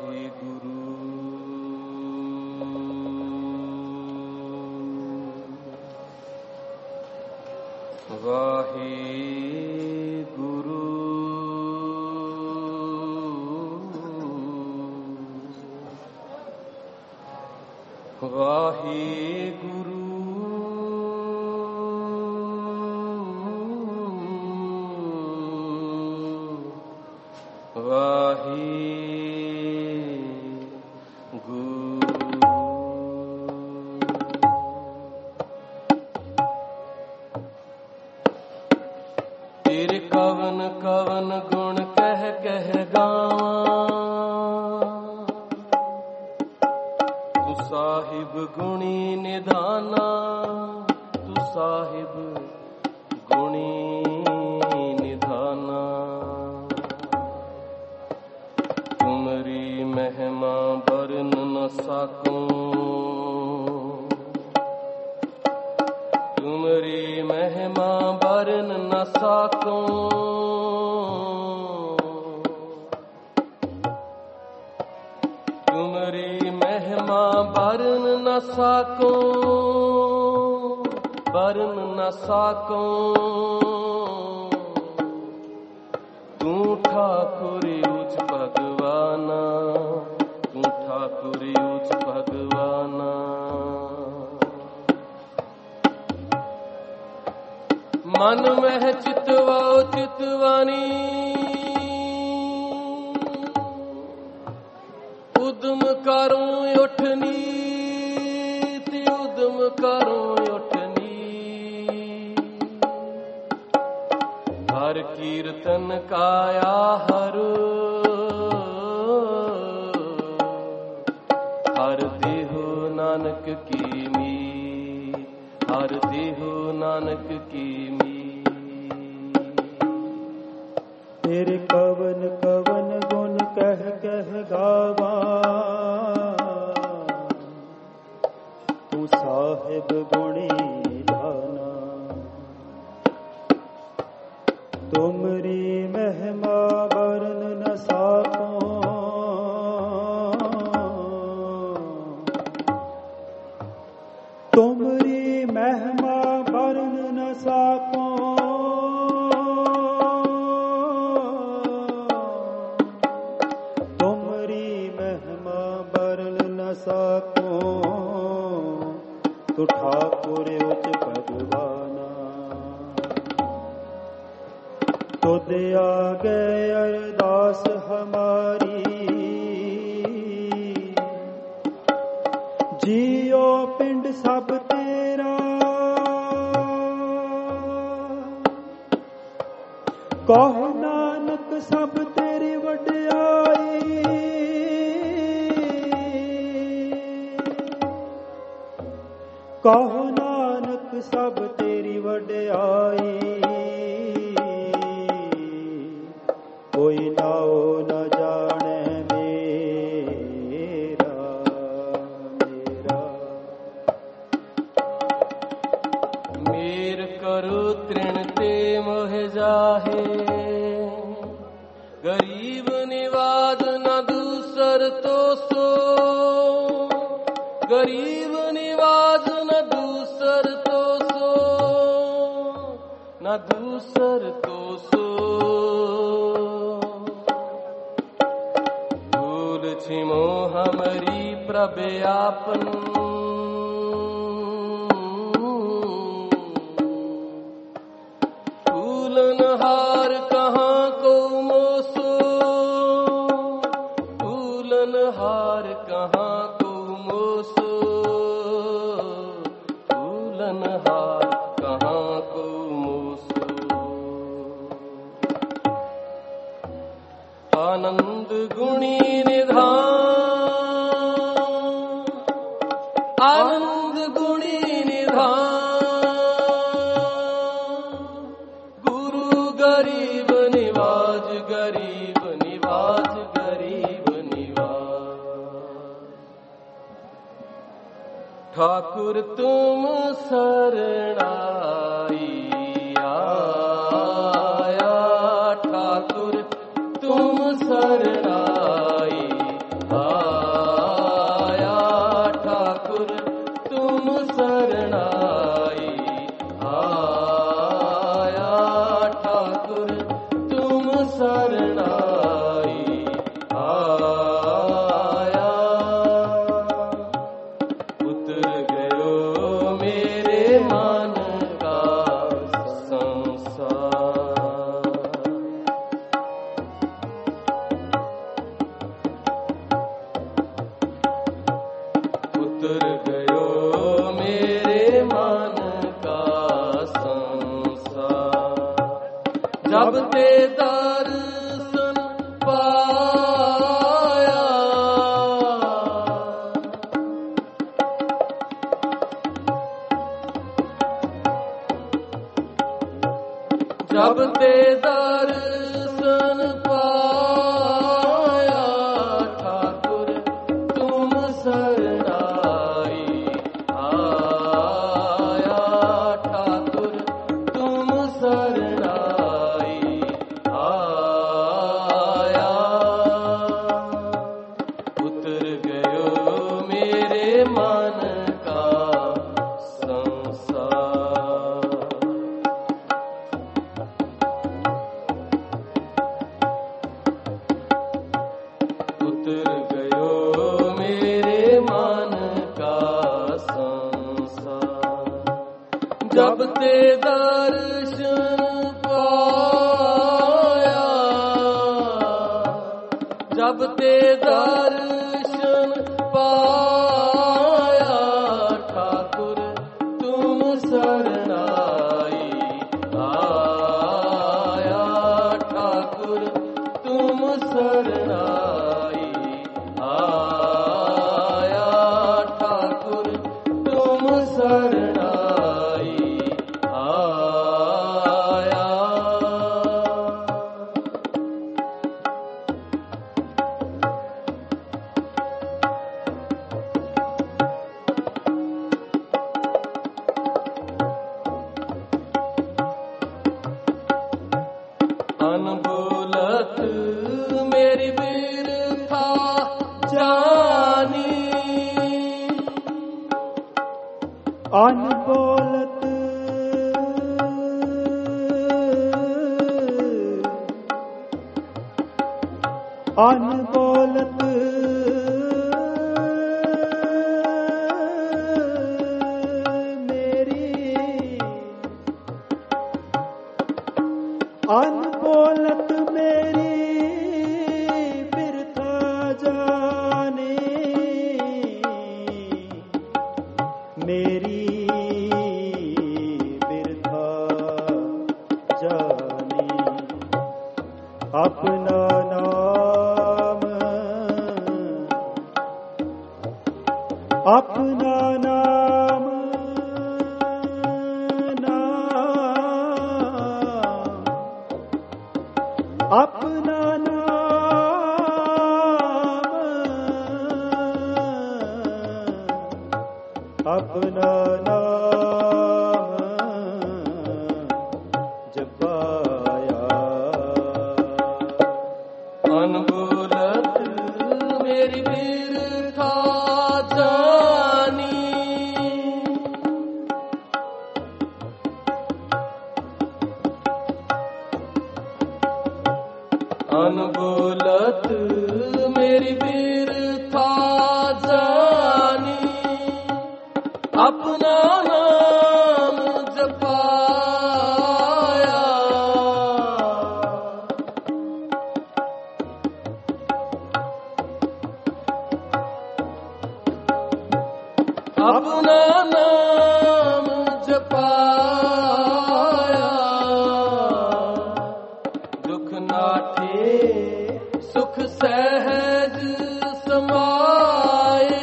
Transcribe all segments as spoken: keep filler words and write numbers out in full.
वाहिगुरु वाहिगुरु वाहिगुरु तेरे कवन कवन गुण कह कह गावां, तू साहिब गुणी निधाना, तू साहिब गुणी निधाना। तुमरी महिमा बरन न साकूं, तुमरी महिमा बरन न साकूं। तुमरी महिमा बरन न साकूं, बरन न साकूं। तू ठाकुर उच भगवाना, तू ठाकुर उच भगवाना। मन में चितवा चितवानी, उदम करूं उठनी, ती उदम करूं उठनी। हर कीर्तन काया हर, हर देहो नानक की मी, हर देहो नानक की मी। तेरे कवन कवन गुण कह कह गावां, तू साहिब गुणी निधाना। तुमरी महिमा बरन न साकूं, तुमरी महिमा बरन न साकूं। तुमरी महिमा बरन न साकूं, तू ठाकुर उच भगवाना। तुद आगे अरदास हमारी, जियो पिंड सब तेरा। कहो नानक सब तेरी वड्याई, कहो नानक सब तेरी वड्याई। कोई नाओ न जाने मेरा मेरा। मेर करो तृण ते मोह जाहे, गरीब निवाज न दूसर तो सो। गरीब निवाज न दूसर तो सो, न दूसर तो सो। भूल छिमो हमरी प्रभ आपन, फूलनहार कहाँ को मोसो, फूलनहार कहाँ को मोसो। फूलनहार कहाँ को मोसो। आनंद गुणी निधान, आनंद गुणी निधान। गुरु गरीब निवाज, गरीब निवाज, गरीब निवाज। ठाकुर तुम शरणाई आया, ठाकुर तुम शरणाई सरनाई आया। उतर गयो मेरे मन का संसार। उतर गयो मेरे मन का संसार। जब ते दर्शन पाया, जब ते दर्शन पाया, ठाकुर तुम सरनाई आया। ठाकुर तुम सरनाई आया। उतर गयो मेरे मन का संसार। उतर गयो मेरे मन का संसार। जब ते दर्शन पाया, जब ते दर्शन पाया, ठाकुर तुम सरनाई आया। ठाकुर तुम सरनाई आया। ठाकुर तुम सरनाई आया। अनबोलत मेरी बिरथा जानी। अनबोलत अनबोलत मेरी अनबोलत मेरी बिरथा जाने। मेरी बिरथा जाने। अपना नाम अपना नाम नाम अपना नाम अपना नाम जपाया। अनबोलत मेरी बिरथा जानी। अनबोलत मेरी बिरथा जानी। अपना नाम जपाया। अपना नाम जपाया। दुख नाठे सुख सहज समाए।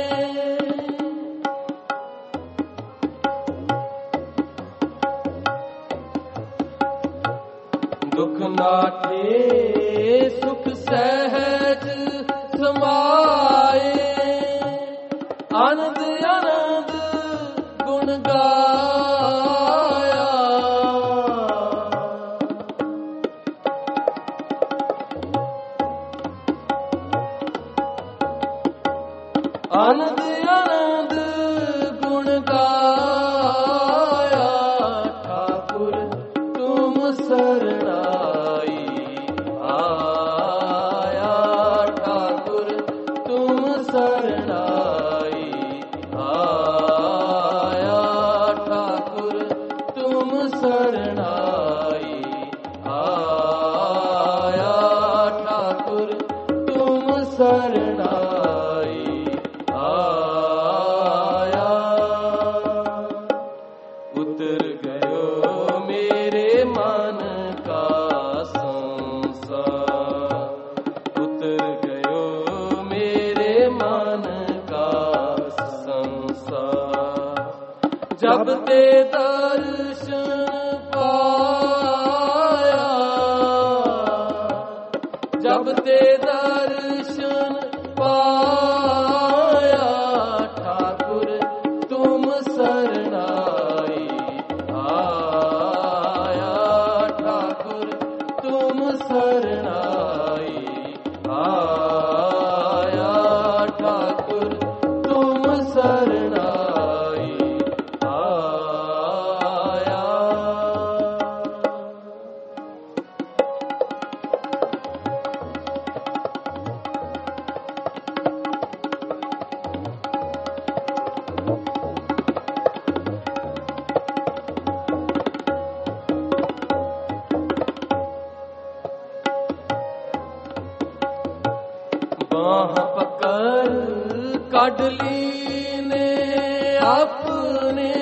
दुख नाठे सुख सहज समाए। आनंद आनंद गुण गाया। आनंद आनंद गुण गाया। ठाकुर तुम सरनाई जब ते दर्शन पाया, जब ते दर्शन पाया, ठाकुर तुम शरणाई आया, ठाकुर तुम शरणाई आया, ठाकुर तुम शरणाई आया। बाह पकड़ काढ़ लीने अपने,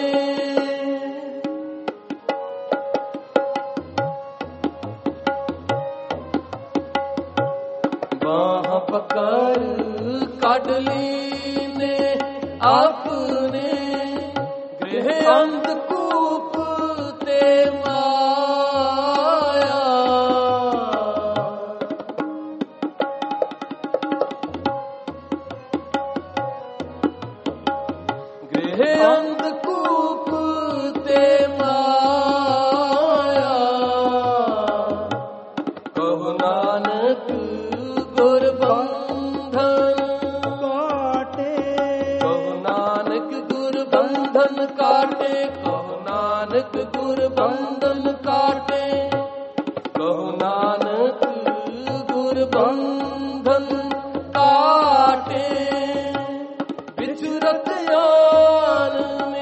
बाह पकड़ काढ़ लीने अपने, गृह अंधकूप ते माया, गृह अंधकूप ते माया, कहु नानक गुर बंधन काटे, कहु नानक गुर बंधन काटे, कहु नानक गुर बंधन काटे, कहु नानक गुर बंधन काटे, विचरत ज्ञान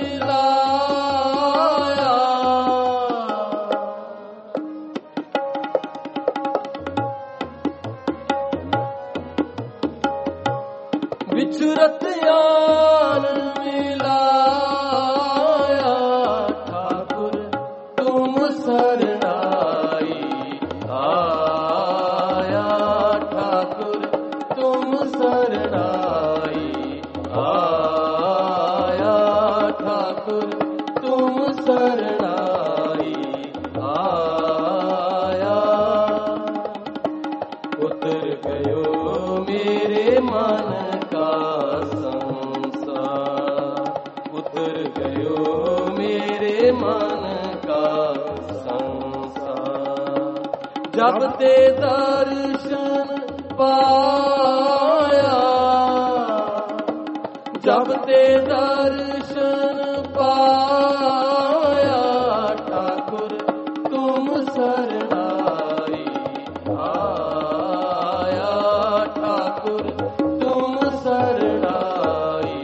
मिलाया, विचरत ज्ञान मिलाया, ठाकुर तुम शरणाई आया, ठाकुर तुम शरणाई आया, ठाकुर तुम शरणाई आया। उतर गयो मेरे मन का संसार, उतर गयो मेरे मन का संसार, जब ते दर्शन पाया, जब ते दर्शन पाया, ठाकुर तुम शरणाई आया, ठाकुर तुम शरणाई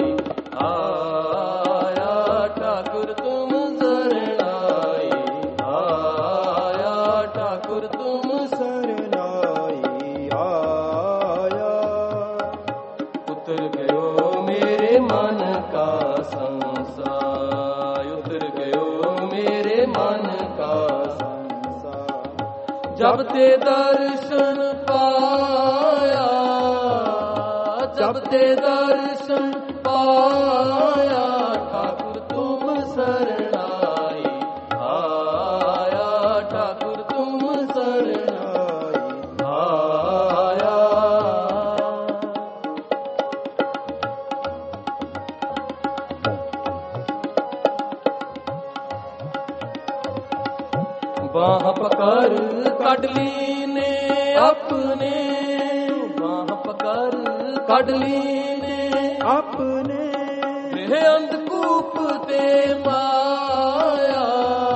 आया, ठाकुर तुम शरणाई आया, ठाकुर तुम शरणाई आया। उतर गयो मेरे मन का संसार, उतर गयो मेरे मन का संसार, जब ते दर्शन पाया, जब ते दर्शन पाया, ठाकुर तुम शरणाई आया, ठाकुर तुम शरणाई आया। बाह पकड़ काढ़ लीने अपने, बाह पकड़ काढ़ लीने अपने, गृह अंधकूप ते माया,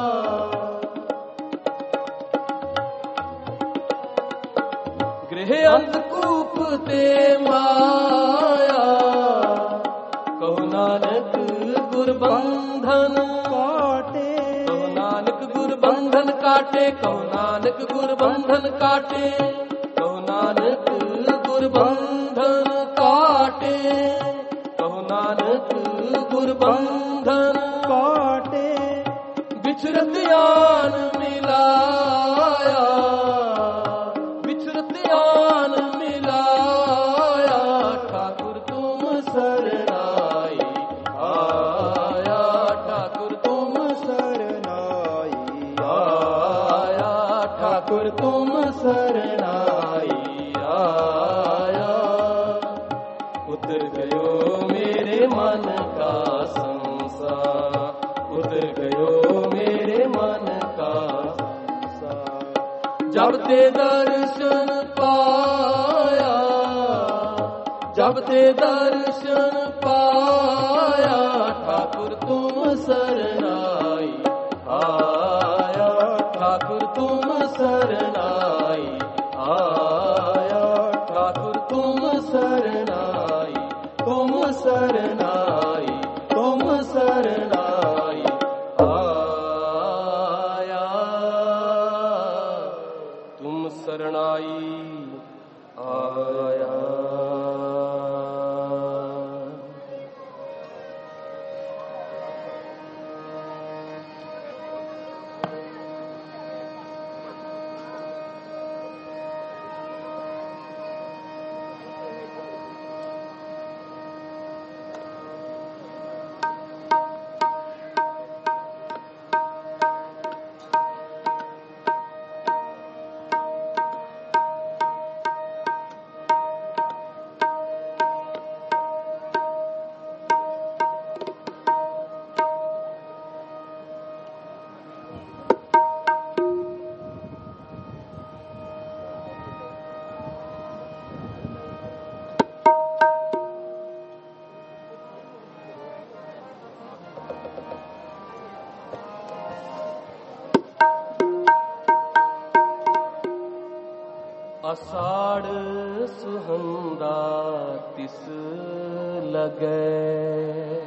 गृह अंधकूप ते माया, कहु नानक गुर बंधन काटे, कहु नानक गुर बंधन काटे, कहु नानक गुर बंधन काटे, कहु नानक गुर बंधन काटे, कहु नानक गुर बंधन काटे, बिछरत ज्ञान मिलाया, बिछरत ज्ञान मिलाया, ठाकुर तुम शरणाई आया, ठाकुर ਤੇ ਦਰਸ਼ਨ ਪਾਇਆ, ਜਬ ਤੇ ਦਰਸ਼ਨ ਪਾਇਆ, ਠਾਕੁਰ ਤੁਮ ਸਰਨਾਈ ਆਇਆ, ਠਾਕੁਰ ਤੁਮ ਸਰਨਾਈ ਆਇਆ, ਠਾਕੁਰ ਤੁਮ ਸਰਨਾਈ, ਤੁਮ ਸਰਨਾਈ, ਤੁਮ ਸਰਨਾਈ ਆਇਆ, ਤੁਮ ਸਰਨਾਈ ਆਇਆ। ਅਸਾੜ ਸੁਹੰਦਾ ਤਿਸ ਲਗੈ,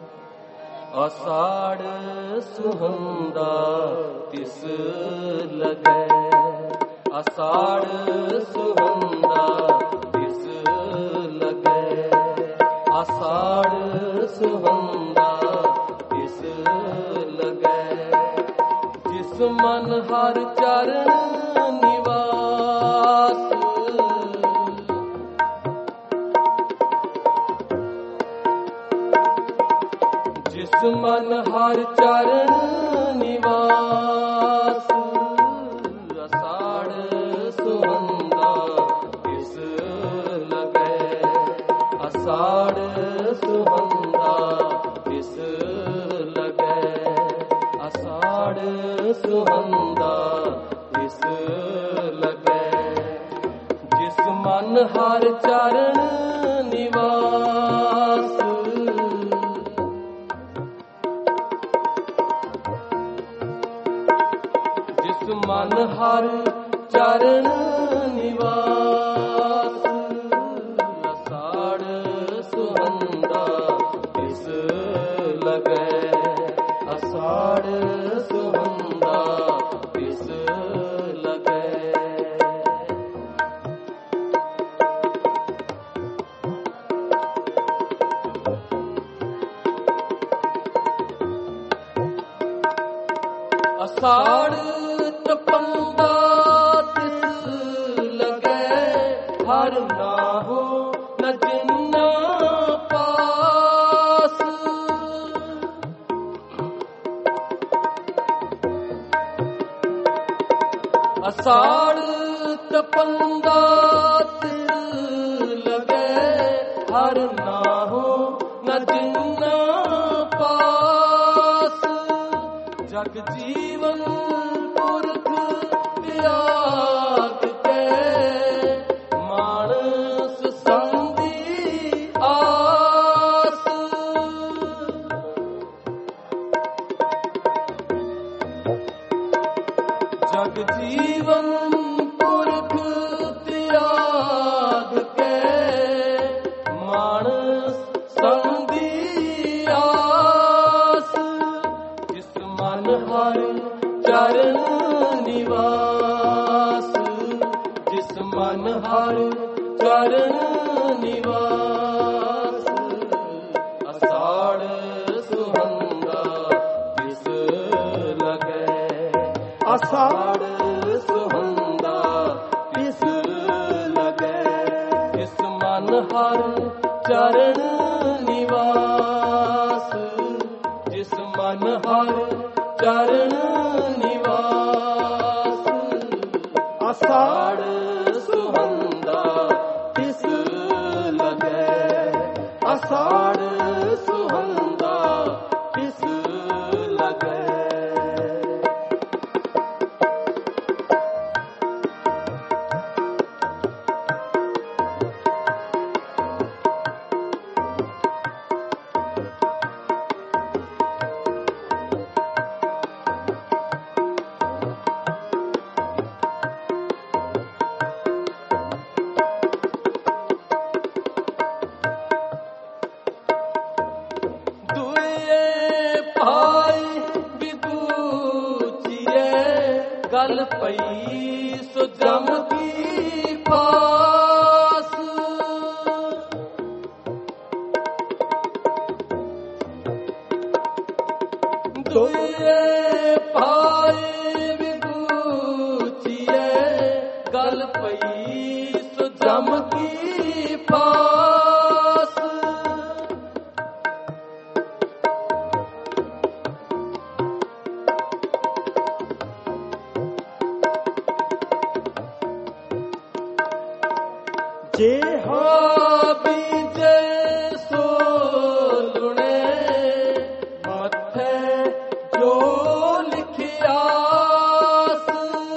ਅਸਾੜ ਸੁਹੰਦਾ ਤਿਸ ਲਗੈ, ਅਸਾੜ ਸੁਹੰਦਾ ਤਿਸ ਲਗੈ, ਅਸਾੜ ਸੁਹੰਦਾ ਤਿਸ ਲਗੈ, ਜਿਸ ਮਨ ਹਰ ਚਰਨ ਮਨ ਹਰ ਚਰਨ ਨਿਵਾਸ, ਅਸਾੜ ਸੁਹੰਦਾ ਤਿਸ ਲਗੈ, ਅਸਾੜ ਸੁਹੰਦਾ ਤਿਸ ਲਗੈ, ਅਸਾੜ ਸੁਹੰਦਾ ਤਿਸ ਲਗੈ, ਜਿਸ ਮਨ ਹਰ ਚਰਨ ਨਿਵਾਸ, ਮਨ ਹਰ ਚਰਨ ਨਿਵਾਸ, ਅਸਾੜ ਸੁਹੰਦਾ ਤਿਸ ਲਗੈ, ਅਸਾੜ ਸੁਹੰਦਾ ਤਿਸ ਲਗੈ। ਅਸਾੜ ਤਪੰਦਾ ਤਿਸ ਲਗੈ, ਹਰ ਨਾਹੋ ਨ ਜਿੰਨਾ ਪਾਸ, ਅਸਾੜ ਤਪੰਦਾ ਤਿਸ ਲਗੈ, ਹਰ ਨਾਹੋ ਨ ਜਿੰਨਾ ਪਾਸ, ਜਗ ਜੀਵਨ ਪੁਰਖ ਤਿਆਗ ਕੇ, ਮਾਨਸ ਸੰਧੀ ਆਸ, ਜਗ ਜੀਵਨ ਪੁਰਖ ਤਿਆਗ ਕੇ, ਮਾਨਸ ਸੰਧੀ ਆਸ, ਜਿਸ ਮਨ ਹਰ ਚਰਨ ਨਿਵਾਸ, ਜਿਸ ਮਨ ਹਰ ਚਰਨ ਨਿਵਾਸ, ਅਸਾੜ ਸੁਹੰਦਾ ਤਿਸ ਲਗੈ, ਅਸਾੜ ਸੁਹੰਦਾ ਤਿਸ ਲਗੈ, ਜਿਸ ਮਨ ਹਰ ਚਰਨ ਨਿਵਾਸ, ਜਿਸ ਮਨ ਹਰ ਚਰਨ ਨਿਵਾਸ, ਅਸਾੜ ਸੁਹੰਦਾ ਤਿਸ ਲਗੈ, ਅਸਾੜ ਸੁਹੰਦਾ ਤਿਸ ਲਗੈ। ब्रह्म की पास जे हाँ बीजे सो लुणे मथे जो लिखियास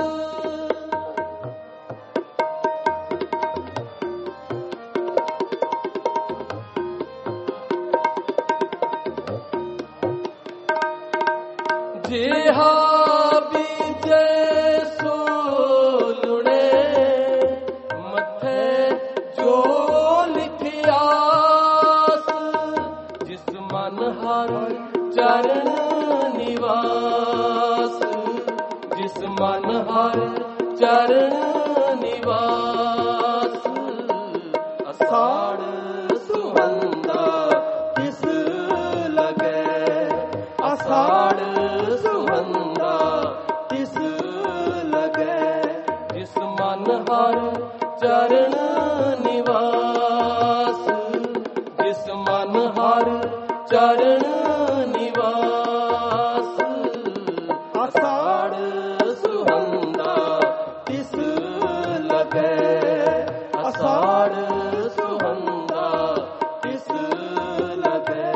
जे हाँ बीजे सो लुणे मथे जो लिखियास जिस मन हर चरण निवास जिस मन हर चरण निवास अषाढ़ सुहंदा किस लगे अषाढ़ सुहंदा किस लगे जिस मन हर चरण निवास जिस मन हर चरण निवास आषाढ़ सुहंदा किस लगे आषाढ़ सुहंदा किस लगे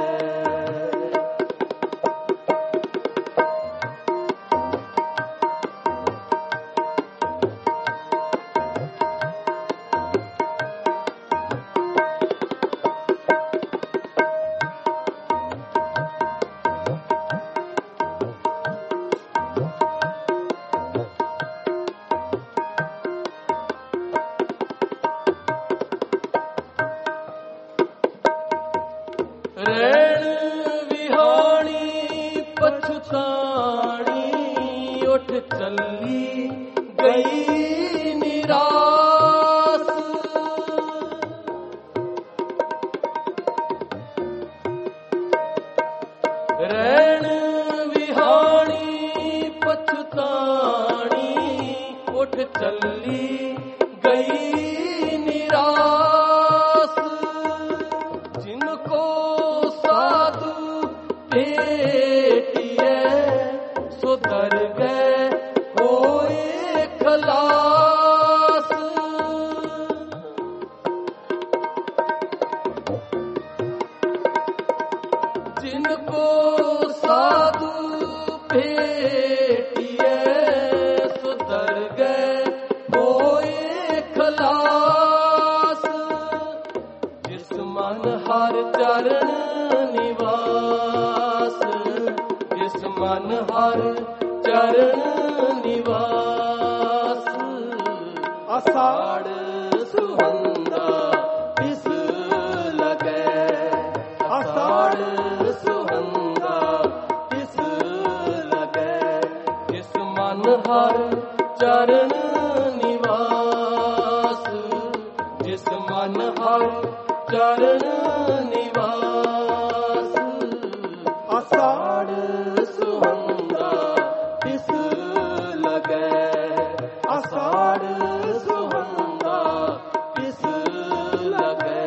रैण विहाणी पछताणी उठ चली गई निरास रैण विहाणी पछताणी उठ चली गई निरास जिनको साधु भेटिए सो दर गए होए खलास जिनको साधु भेटिए सो दर गए होए खलास जिस मन हर चरण निवास जिस मन हर चरण निवास आषाढ़ सुहंदा किस लगे आषाढ़ सुहंदा किस लगे जिस मन हर चरण निवास जिस मन हर चरण निवास आषाढ़ सुहंदा किस लगे आषाढ़ सुहंदा किस लगे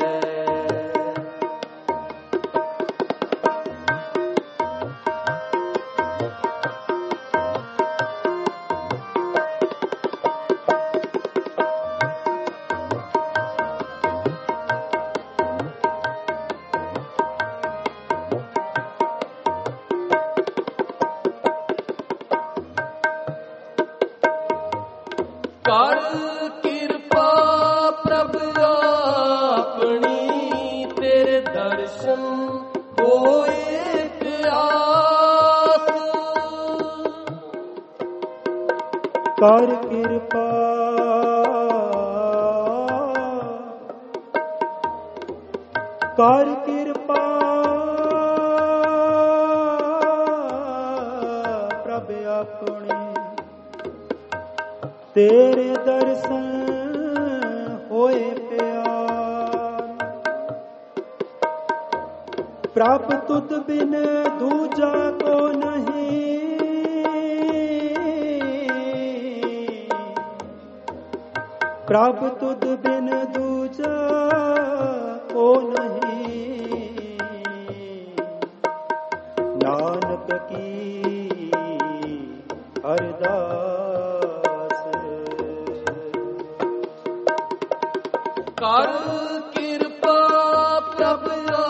कर कृपा प्रभु अपनी तेरे दर्शन होए आस कर कृपा कर कृपा प्रभ अपनी तेरे दर्शन होए प्यार प्रभ तुद बिन दूजा को नहीं ਪ੍ਰਭ ਤੁਧ ਬਿਨ ਦੂਜਾ ਕੋ ਨਹੀਂ, ਨਾਨਕ ਕੀ ਅਰਦਾਸ। ਕਰ ਕਿਰਪਾ ਪ੍ਰਭ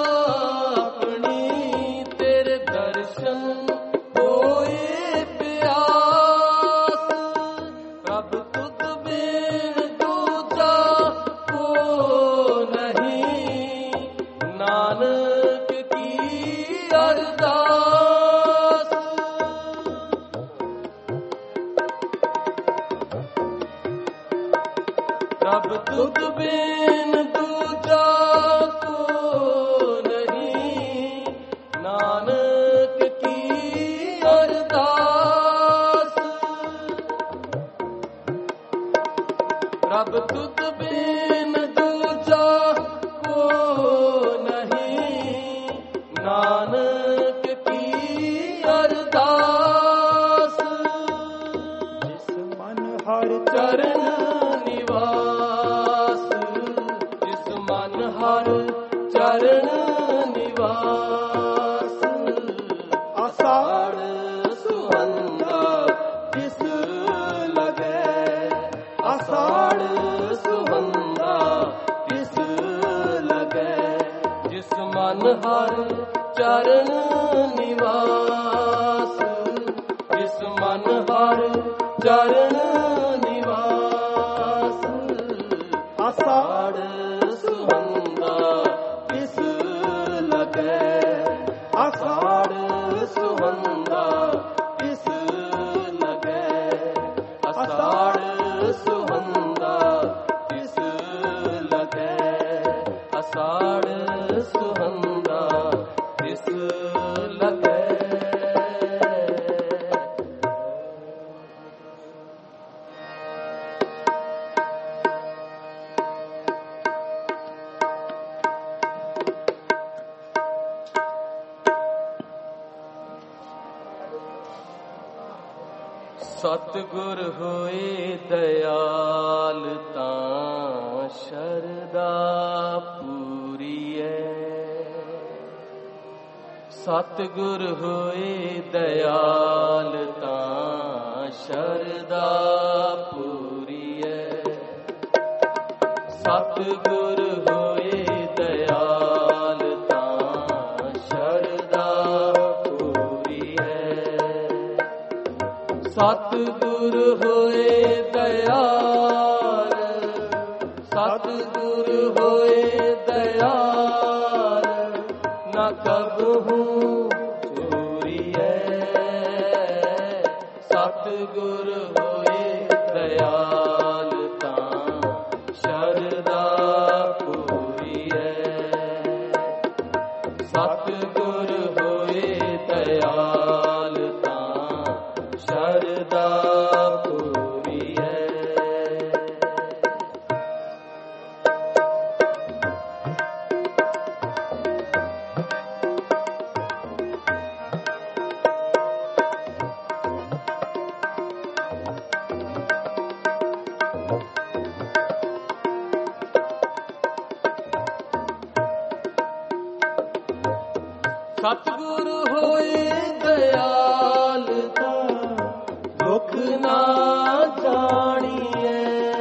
ਆਪਣੀ, ਤੇਰੇ ਦਰਸ਼ਨ ਹੋਏ ਪਿਆਸ। ਪ੍ਰਭ ਤੁਧ ਬਿਨ ਦੂਜਾ ਕੋ ਨਹੀਂ, ਨਾਨਕ ਕੀ ਅਰਦਾਸ। ਪ੍ਰਭ ਤੁਧ ਬਿਨ ਦੂਜਾ ਕੋ ਨਹੀਂ, ਨਾਨਕ ਕੀ ਅਰਦਾਸ। ਪ੍ਰਭ ਤੁਧ ਬਿਨ ਦੂਜਾ ਕੋ ਨਹੀਂ, ਨਾਨਕ ਕੀ ਅਰਦਾਸ। ਜਿਸ ਮਨ ਹਰ ਚਰਨ ਨਿਵਾਸ, ਜਿਸ ਮਨ ਹਰ ਚਰਨ ਨਿਵਾਸ। ਆਸਾੜ ਸੁਹੰਦਾ ਤਿਸ ਲਗੈ, ਆਸਾੜ ਸੁਹੰਦਾ ਤਿਸ ਲਗੈ। ਜਿਸ ਮਨ ਹਰ ਚਰਨ ਨਿਵਾਸ, ਜਿਸ ਮਨ ਹਰ ਚਰਨ ਨਿਵਾਸ। ਆਸਾੜ ਸੁਹੰਦਾ ਤਿਸ ਲਗੈ, ਆਸਾੜ ਸੁਹੰਦਾ ਤਿਸ ਲਗੈ। ਅਸਾੜ ਸੁਹੰਦਾ ਤਿਸ ਲਗੈ, ਅਸਾੜ ਸੁਹੰਦਾ ਤਿਸ ਲਗੈ। ਸਤਿਗੁਰ ਹੋਏ ਦਇਆਲ, ਤਾਂ ਸ਼ਰਧਾ ਪੂਰੀਐ। ਸਤਿਗੁਰ ਹੋਏ ਦਇਆਲ, ਤਾਂ ਸ਼ਰਧਾ ਪੂਰੀਐ। ਸਤਿਗੁਰ ਹੋਏ ਦਇਆਲ, ਤਾਂ ਸ਼ਰਧਾ ਪੂਰੀਐ। ਸਤਿਗੁਰ ਹੋਏ ਦਇਆਲ, ਸਤਿਗੁਰ ਹੋਏ ਦਇਆਲ, ਨਾ ਕਬਹੂ ਚੋਰੀਐ। ਸਤਿਗੁਰ ਹੋਏ ਦਇਆਲ, ਤਾਂ ਸ਼ਰਧਾ ਪੂਰੀਐ। ਸਤਿਗੁਰ ਹੋਏ ਦਇਆਲ, ਤਾਂ ਸ਼ਰਧਾ ਪੂਰੀਐ। ਸਤਿਗੁਰ ਹੋਏ ਦਇਆਲ, ਤਾਂ ਦੁਖ ਨਾ ਜਾਣੀਐ।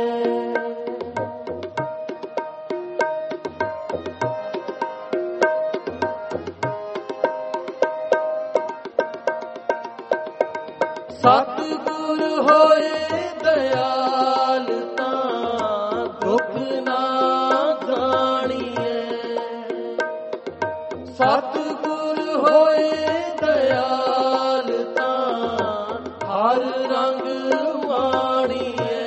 ਸਤਿਗੁਰ ਹੋਏ ਦਇਆਲ, ਤਾਂ ਦੁਖ ਨਾ ਜਾਣੀਐ। ਸਤਿਗੁਰ ਹੋਏ ਦਇਆਲ, ਤਾਂ ਹਰ ਰੰਗ ਮਾਣੀਐ।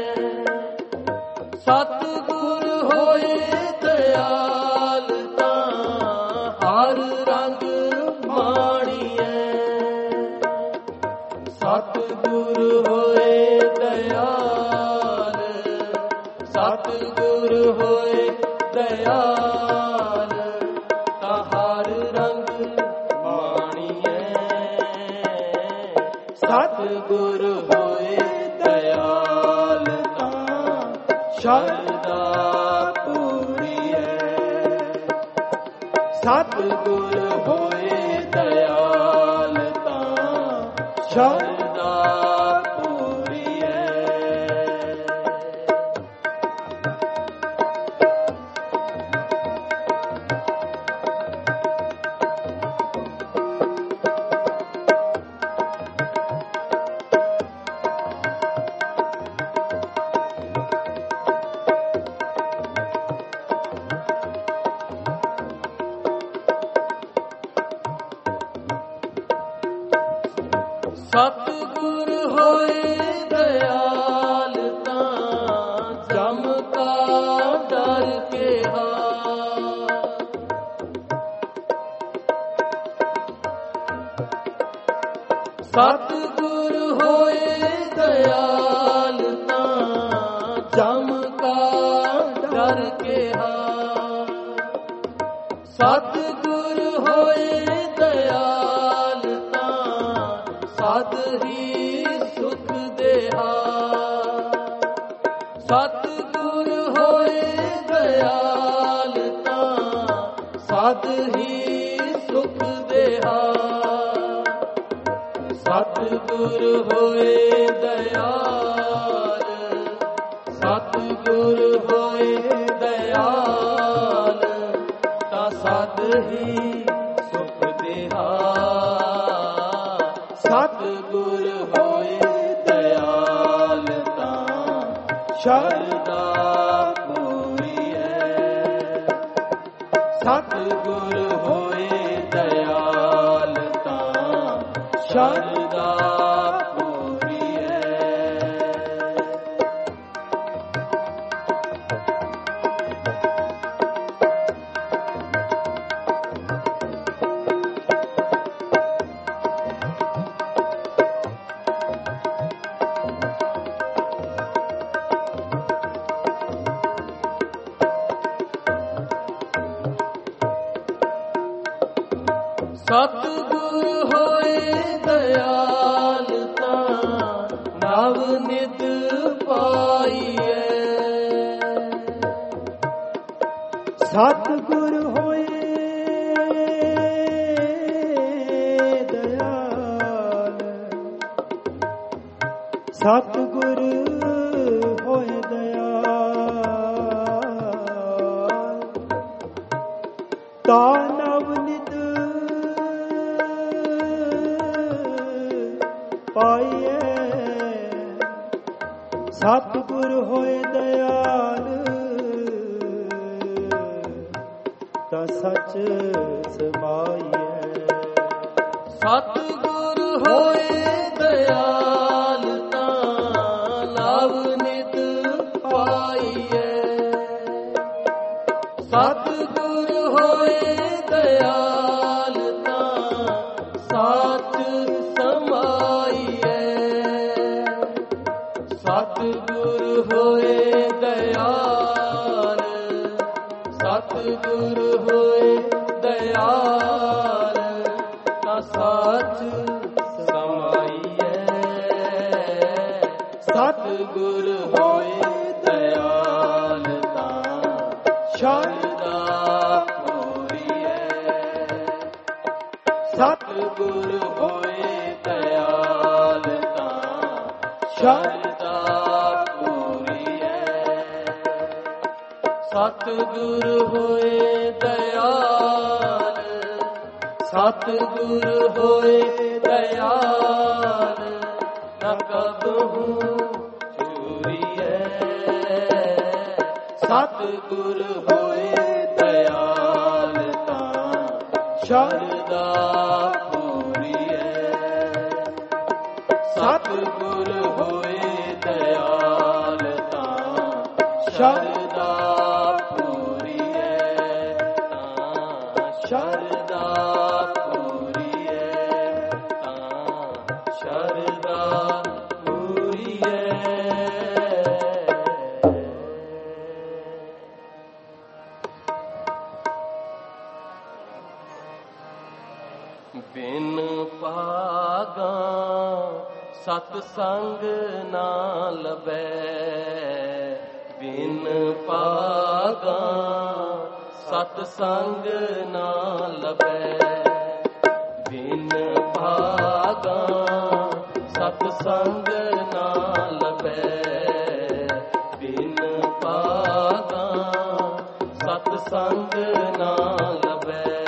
ਸਤਿਗੁਰ ਹੋਏ ਦਇਆਲ, ਤਾਂ ਹਰ ਰੰਗ ਮਾਣੀਐ। ਸਤਿਗੁਰ ਹੋਏ ਦਇਆਲ, ਸਤਿਗੁਰ ਹੋਏ ਦਇਆਲ, ਤਾਂ ਹਰ ਰੰਗ ਮਾਣੀਐ। ਸਤਿਗੁਰ ਹੋਏ ਦਇਆਲ, ਤਾਂ ਸਤਿਗੁਰ ਹੋਏ ਦਇਆਲ ਤਾਂ ਸ਼ਰਧਾ ਪੂਰੀਐ। ਸਤਿਗੁਰ ਹੋਏ ਦਇਆਲ ਤਾਂ ਜਮ ਕਾ ਡਰ ਕੇਹਾ। ਸਤਿਗੁਰ ਹੋਏ ਦਇਆਲ ਤਾਂ ਜਮ ਕਾ ਡਰ ਕੇਹਾ। ਸਤਿਗੁਰ ਹੋਏ ਦਇਆਲ ਸਦ ਹੀ ਸੁਖ ਦੇਹਾ। ਸਤਿਗੁਰ ਹੋਏ ਦਇਆਲ ਤਾਂ ਸਦ ਹੀ ਸੁਖ ਦੇਹਾ। ਸਤਿਗੁਰ ਹੋਏ ਦਇਆਲ, ਸਤਿਗੁਰ ਹੋਏ ਦਇਆਲ ਤਾਂ ਸਦ ਹੀ ਸੁਖ ਦੇਹਾ। ਸਤਿਗੁਰ ਹੋਏ ਦਇਆਲ ਤਾਂ ਸ਼ਰਧਾ ਪੂਰੀਐ। ਸਤਿਗੁਰ ਹੋਏ ਦਇਆਲ ਤਾਂ ਸ਼ਰਧਾ ਪੂਰੀਐ। ਸਤਿਗੁਰ ਹੋਏ ਦਇਆਲ ਤਾਂ ਨਵ ਨਿਤ ਪਾਈਐ। ਸਤਿਗੁਰ ਹੋਏ ਦਇਆਲ, ਸਤਿਗੁਰ ਹੋਏ ਦਇਆਲ ਤਾਂ ਨਵ ਨਿਤ ਪਾਈਐ। ਸਤਿਗੁਰ ਹੋਏ ਦਇਆਲ ਤਾਂ ਸੱਚ ਸਮਾਈਐ। ਸਤਿਗੁਰ ਹੋਏ ਦਇਆਲ ਤਾਂ ਨਵ ਨਿਤ ਪਾਈਐ। ਸਤਿਗੁਰ ਹੋਏ ਦਇਆਲ ਤਾਂ ਸੱਚ ਸਮਾਈਐ। ਸਤਿਗੁਰ ਹੋਏ ਦਇਆਲ, ਸਤਿਗੁਰ ਹੋਏ ਦਇਆਲ ਤਾਂ ਸੱਚ ਸਮਾਈਐ। ਸਤਿਗੁਰ ਹੋਏ ਦਇਆਲ ਤਾਂ ਸ਼ਰਧਾ ਪੂਰੀਐ। ਸਤਿਗੁਰ ਹੋਏ ਦਇਆਲ ਤਾਂ ਸ਼ਰਧਾ ਪੂਰੀਐ। ਸਤਿਗੁਰ ਹੋਏ ਦਇਆਲ, ਸਤਿਗੁਰ ਹੋਏ ਦਇਆਲ ਨਾ ਕਬਹੂ ਚੂਰੀਐ। ਸਤਿਗੁਰ ਹੋਏ ਦਇਆਲ ਤਾਂ ਸ਼ਰਧਾ ਪੂਰੀਐ। ਸਤਿਗੁਰ ਹੋਏ ਦਇਆਲ ਤਾਂ ਸ਼ਰਧਾ ਪੂਰੀਐ। ਤਾਂ ਸ਼ਰਧਾ ਪੂਰੀਐ, ਤਾਂ ਸ਼ਰਧਾ ਪੂਰੀਐ। ਬਿਨ ਪਾਗਾ ਸਤ ਸੰਗ ਨਾ ਲਬੈ। ਬਿਨ ਪਾਗਾ ਸਤ ਸੰਗ ਨਾ ਲਭੈ। ਬਿਨ ਭਾਗਾ ਸਤ ਸੰਗ ਨਾ ਲਭੈ। ਬਿਨ ਭਾਗਾ ਸਤ ਸੰਗ ਨਾ ਲਭੈ।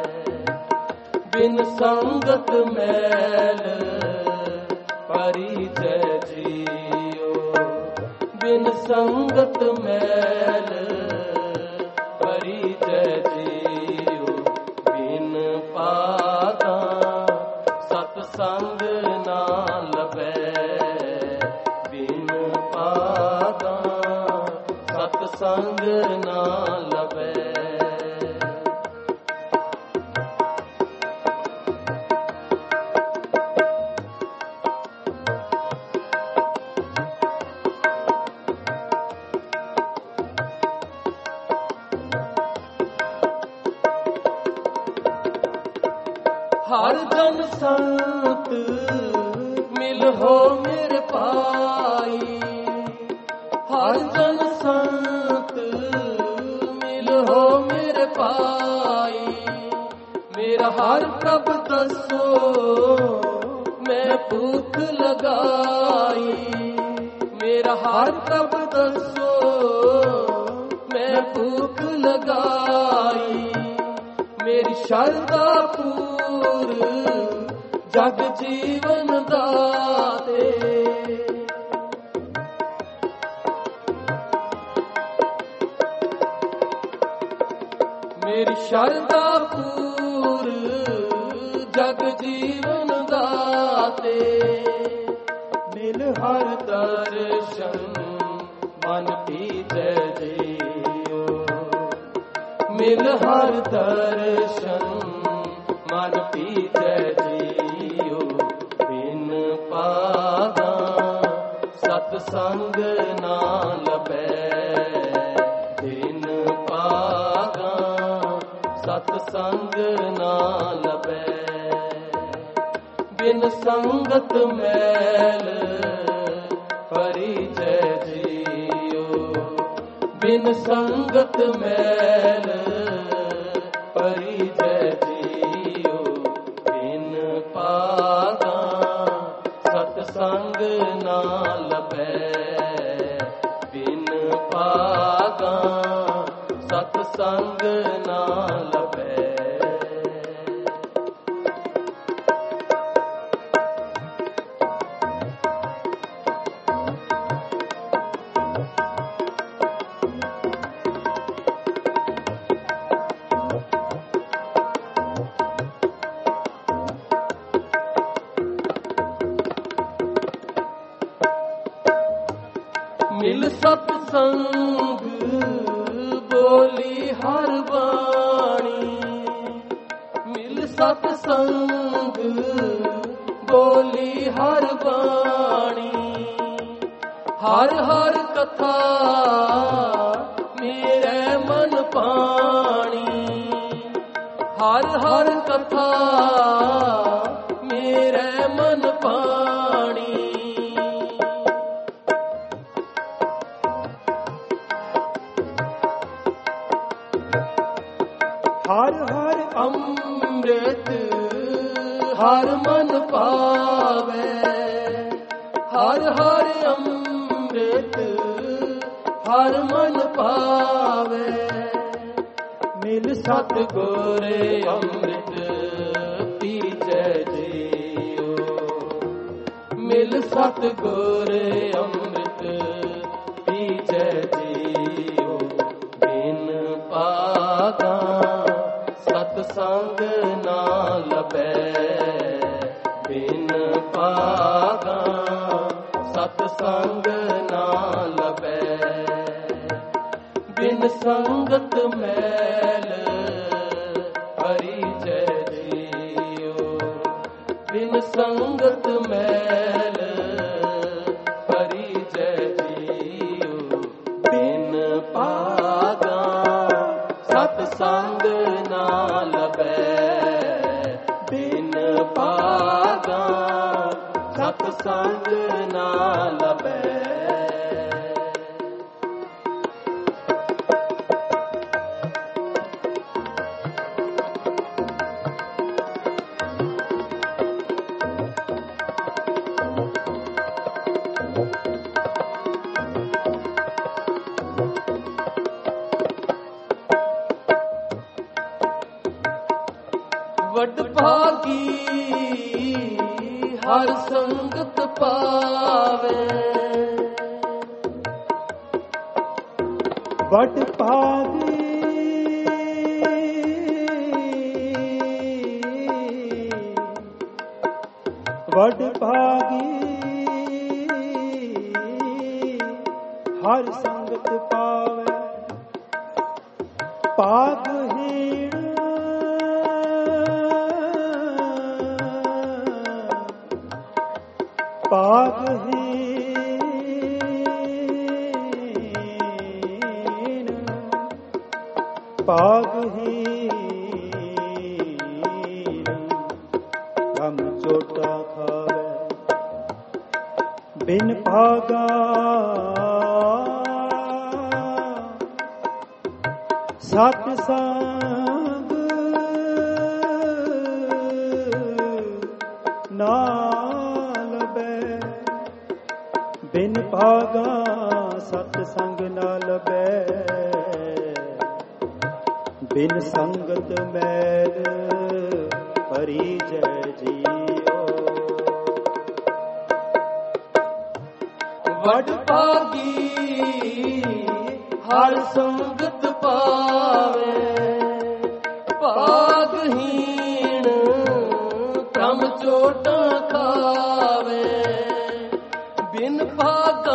ਬਿਨ ਸੰਗਤ ਮੈਲ ਪਰਿਜੈ ਜੀਉ। ਬਿਨ ਸੰਗਤ ਮੈਲ ਪਰਿਜੈ ਜੀਉ। ਬਿਨ ਭਾਗਾ ਸਤ ਸੰਗ ਨਾ ਲਭੈ। ਬਿਨ ਭਾਗਾ ਸਤ ਸੰਗ ਨਾ ਲਭੈ। ਹਰ ਜਨ ਸੰਤ ਮਿਲਹੁ ਮੇਰੇ ਭਾਈ। ਹਰ ਜਨ ਸੰਤ ਮਿਲਹੁ ਮੇਰੇ ਭਾਈ। ਮੇਰਾ ਹਰ ਪ੍ਰਭ ਦੱਸੋ ਮੈਂ ਭੂਖ ਲਗਾਈ। ਮੇਰਾ ਹਰ ਪ੍ਰਭ ਦੱਸੋ ਮੈਂ ਭੂਖ ਲਗਾਈ। ਮੇਰੀ ਸ਼ਰਧਾ ਪੂਰ ਜਗ ਜੀਵਨ ਦਾਤੇ। ਮੇਰੀ ਸ਼ਰਧਾ ਪੂਰ ਜਗ ਜੀਵਨ ਦਾਤੇ। ਮਿਲ ਹਰ ਦਰਸ਼ਨ ਮਨ ਭੀਜੈ ਜੀਉ। ਮਿਲ ਹਰ ਦਰਸ਼ਨ ਮਨ ਭੀਜੈ ਜੀਉ। ਬਿਨ ਭਾਗਾ ਸਤ ਸੰਗ ਨਾ ਲਭੈ। ਬਿਨ ਭਾਗਾ ਸਤ ਸੰਗ ਨਾ ਲਭੈ। ਬਿਨ ਸੰਗਤ ਮੈਲ ਪਰਿਜੈ ਜੀਉ। ਬਿਨ ਸੰਗਤ ਮੈਲ ਪਰਿਜੈ ਜੀਉ। ਬਿਨ ਭਾਗਾ ਸਤ ਸੰਗ ਨਾ ਲਭੈ। ਬਿਨ ਭਾਗਾ ਸਤ ਸੰਗ ਨਾ ਲਭੈ। ਮਿਲ ਸਤ ਸੰਗ ਬੋਲੀ ਹਰ ਬਾਣੀ। ਮਿਲ ਸਤ ਸੰਗ ਬੋਲੀ ਹਰ ਬਾਣੀ। ਹਰ ਹਰ ਕਥਾ ਮੇਰੇ ਮਨ ਪਾਣੀ। ਹਰ ਹਰ ਕਥਾ ਮੇਰੇ ਮਨ ਪਾਣੀ। ਹਰ ਹਰ ਅੰਮ੍ਰਿਤ ਹਰ ਮਨ ਪਾਵੇ। ਹਰ ਹਰ ਅੰਮ੍ਰਿਤ ਹਰ ਮਨ ਪਾਵੇ। ਮਿਲ ਸਤ ਗੁਰ ਅੰਮ੍ਰਿਤ ਪੀਜੈ ਜੀਉ। ਮਿਲ ਸਤ ਗੁਰ ਅੰਮ੍ਰਿਤ ਪੀਜੈ ਜੀਉ। ਬਿਨ ਭਾਗਾ ਸਤ ਸੰਗ ਨਾ ਲਭੈ। ਬਿਨ ਭਾਗਾ ਸਤ ਸੰਗ ਨਾ ਲਭੈ। ਬਿਨ ਸੰਗਤ ਮੈਲ ਪਰਿਜੈ ਜੀਉ। ਬਿਨ ਸੰਗਤ ਮੈਲ ਪਰਿਜੈ ਜੀਉ। ਬਿਨ ਭਾਗਾ ਸਤ ਸੰਗ ਨਾ ਲਭੈ। ਬਿਨ ਭਾਗਾ ਸਤ ਸੰਗ ਨਾ ਲਭੈ। बड़ भागी हर संगत पावे, बड़ भागी बड़ भागी हर संगत पावे, पागहीन पागहीन पागहीन हम चोटा खावे, बिन भागा सतसंग ना लभै, बिन भागा सतसंग ना लभै, बिन संगत मैल परिजय जियो। बड़ भागी हर संगत पावे, भागहीन क्रम चोटा खावे, बिन भागा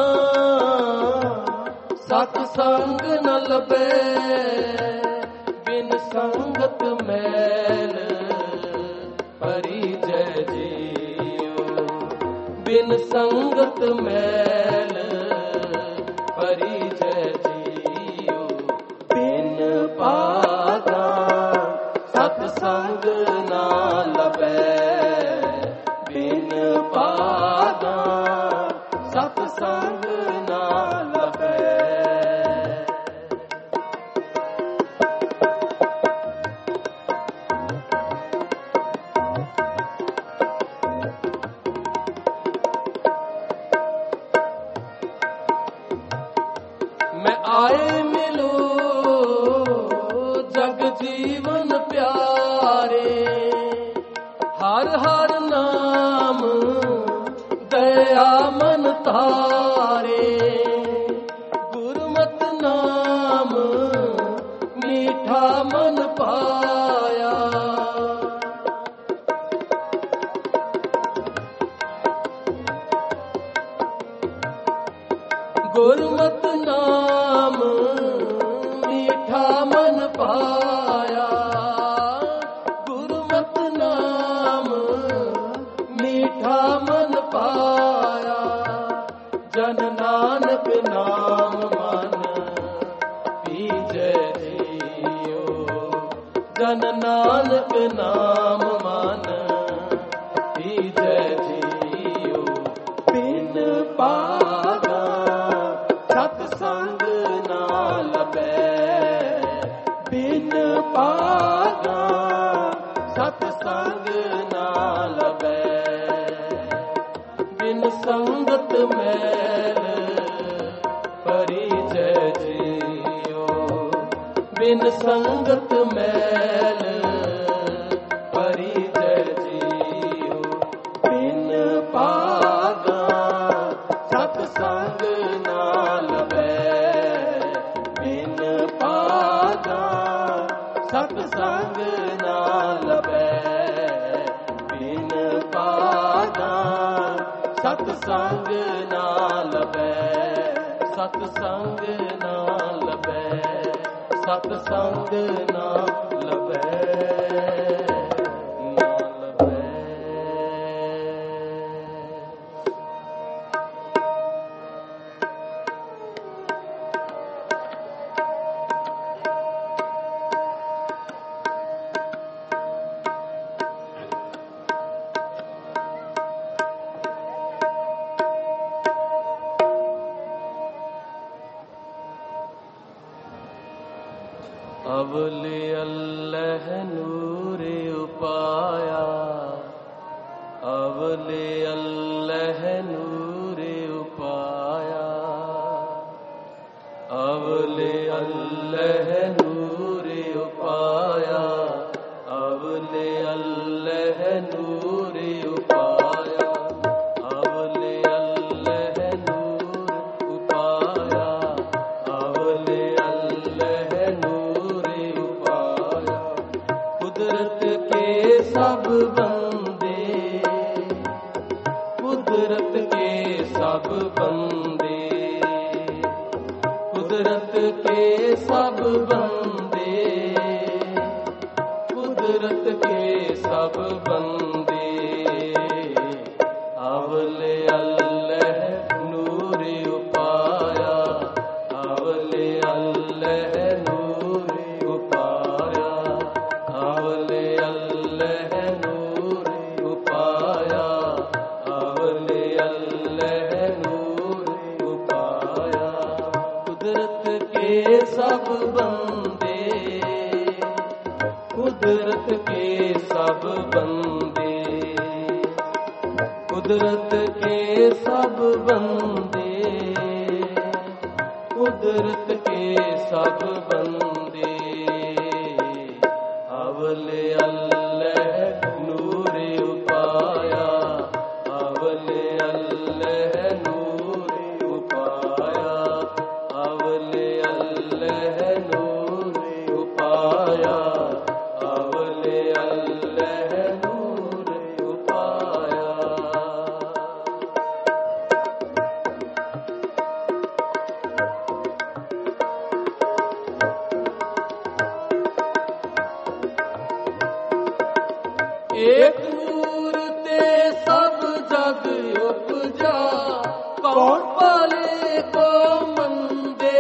सतसंग न लभे, बिन संगत मैल परिजय जियो, बिन संगत मैल परिजय जियो, बिन भागा सतसंग ना लभे, बिन भागा सतसंग ना लभे। मैं आए मिलो जग जीवन प्यारे, हर हर नाम दया मन तारे, गुरमत नाम मीठा मन पाया, गुरमत नाम मीठा मन पाया, गुरमत नाम मीठा मन पाया, जन नानक नाम मन पीजै जियो, जन नानक नाम मन पीजै जियो, बिन भागा सतसंग ना लभै, बिन भागा सतसंग ना लभै, बिन संगत मैल परिजय जियो, बिन संगत मैल परिजय जियो, बिन भागा सतसंग ना लभै, बिन भागा सतसंग ना लभै, बिन भागा सतसंग ना लभै, सतसंग ना लभै, सतसंग ना लभै, ना लभै। अवले अल्लाह नूर उपाया, अवले अल्लाह नूर उपाया, अवले अल्लाह नूर उपाया, अवले अल्लाह सब बंदे, कुदरत के सब बंदे, कुदरत के सब बंदे, कुदरत के सब बंदे। अवले अल्लाह नूर उपाया, अवले अल्लाह नूर उपाया, अवले अल्लाह नूर उपाया, अवले अल्लाह नूर उपाया। एक नूर ते सब जग उपजा, कौन पाले को मंदे।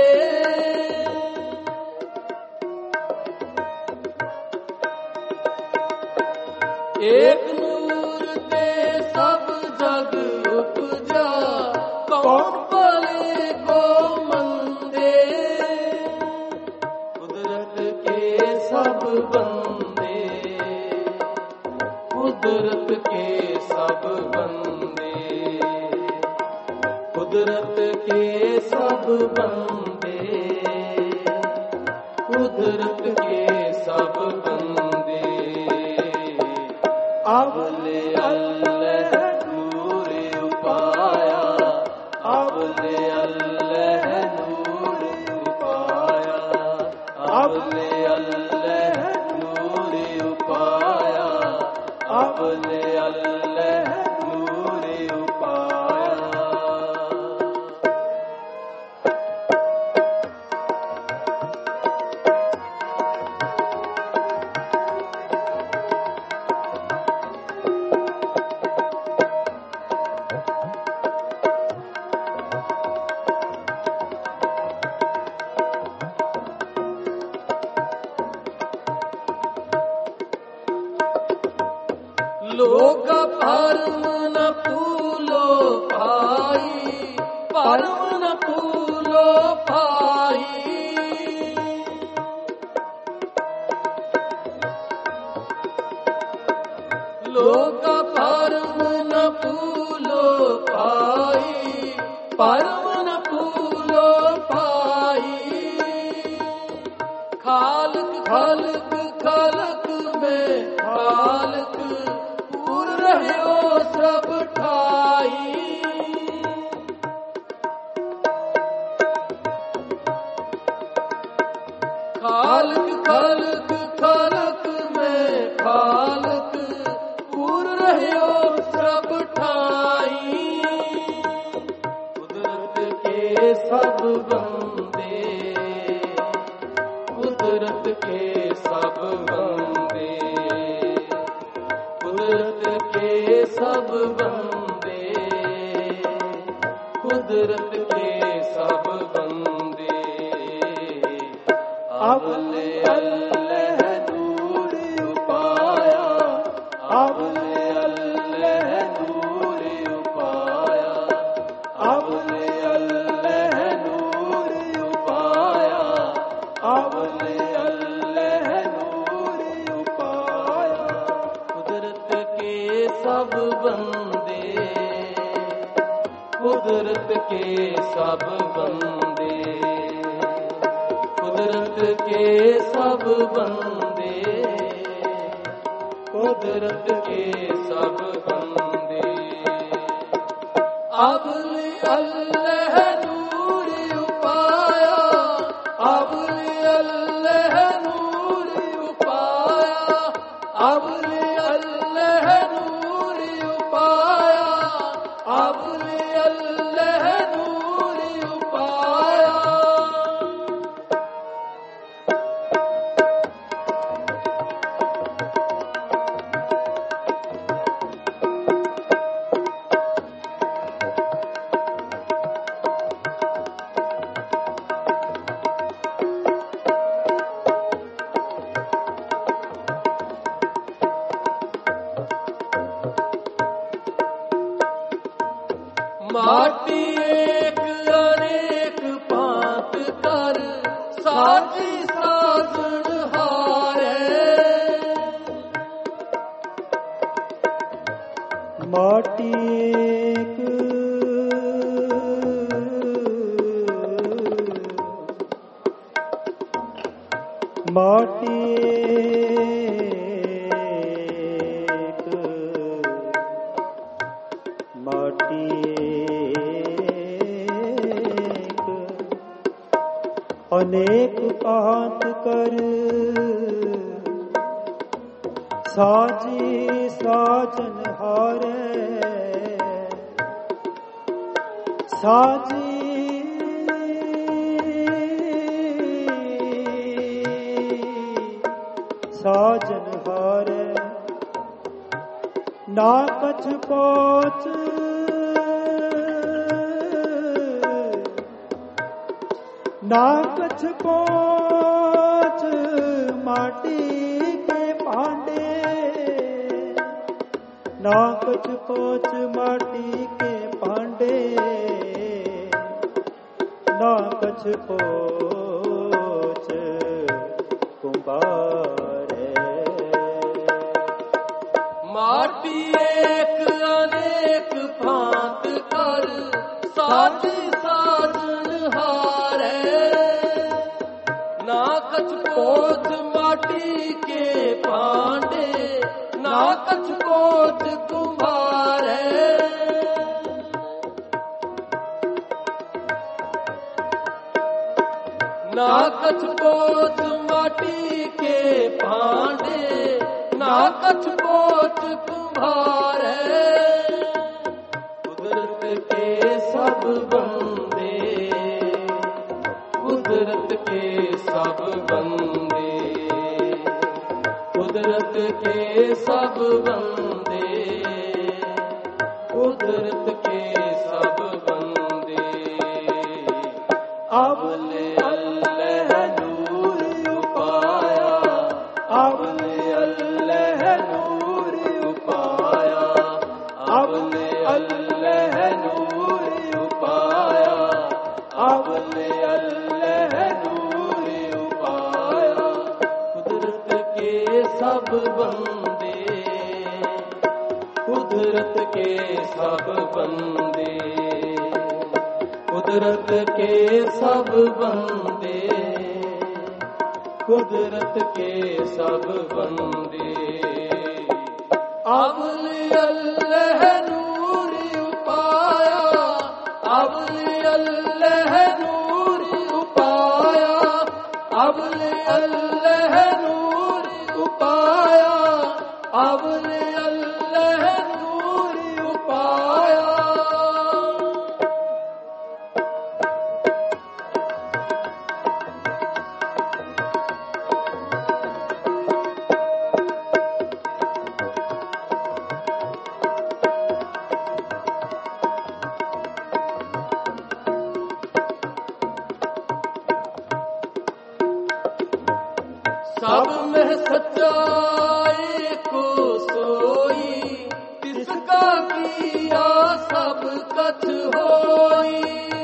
एक नूर ते सब जग उपजा, कौन पाले को मंदे। कुदरत के सब बंदे, कुदरत के सब बंदे, कुदरत के सब बंदे, कुदरत के सब बंदे। अवले अल्लाह नूर उपाया, अवले अल्लाह नूर उपाया, अवले अल्लाह नूर उपाया, अवले अल्लाह नूर उपाया। लोग परम न फूलो भाई, परम न फूलो भाई। लोग परम न फूलो भाई, परम न फूलो भाई। खालक खालक खालक में खालक रहो सब ठाई। खालक खालक खालक में खालक पूर रहो सब ठाई। कुदरत के सब बंदे, कुदरत के सब बंदे, कुदरत के सब बंदे, कुदरत के सब बंदे। अवले अल्लाह नूर उपाया, अवले अल्लाह नूर उपाया, अवले अल्लाह नूर उपाया, अवले अल्लाह नूर उपाया। कुदरत के सब बंदे, कुदरत के सब बंदे, कुदरत के सब बंदे, कुदरत के सब बंदे। अवले अल्लाह नूर उपाया, अवले अल्लाह नूर उपाया, अवले अल्लाह नूर उपाया, अवले अल्लाह नूर उपाया। माटी एक माटी एक माटी एक अनेक कांत कर साजी साजन हारे साजी साजन हारे ना कछ पहुँच ना कछ पहुँच माटी के भांडे ना कछ पहुँच माटी के भांडे ना कछ पहुँच कुंभार माटी एक अनेक भांत कर साजी साजन हारे ना कछ पहुँच माटी के भांडे ना कछ पहुँच कुम्हारे ना कछ पहुँच माटी के भांडे ना कछ पहुँच कुम्हारे कुदरत के सब बंदे कुदरत के सब बंदे कुदरत के सब बंदे कुदरत के सब बंदे अवले अल्लाह नूर उपाया अवले अल्लाह नूर उपाया अवले अल्लाह नूर उपाया अवले अल्लाह नूर उपाया कुदरत के सब बंदे कुदरत के सब बंदे कुदरत के सब बंदे कुदरत के सब बंदे अवले अल्लाह नूर उपाया अवले अल्लाह नूर उपाया अवले अल्लाह नूर उपाया अवले अल्लाह नूर उपाया सब में सच्चाई को सोई तिसका किया सब कछ होई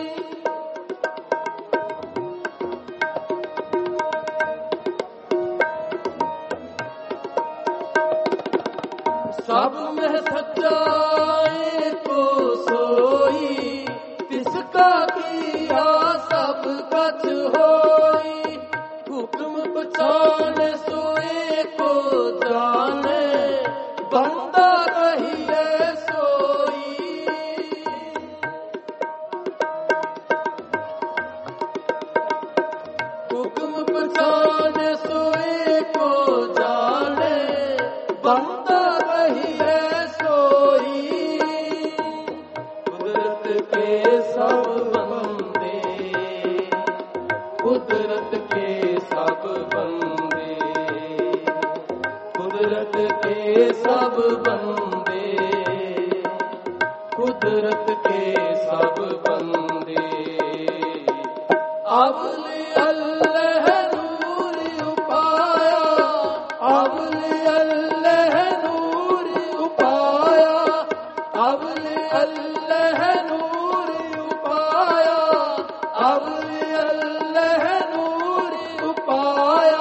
सब में सच्चाई को सोई तिसका किया सब कछ होई हुक्म पछान सोए को जाने बंदा रहिए सोई हुक्म पछान सोए को जाने बंदा रहिए सोई कुदरत के सब बंदे कुदरत के सब बंदे कुदरत के सब बंदे कुदरत के सब बंदे अवले अल्लाह नूर उपाया अवले अल्लाह नूर उपाया अवले अल्लाह नूर उपाया अवले अल्लाह नूर उपाया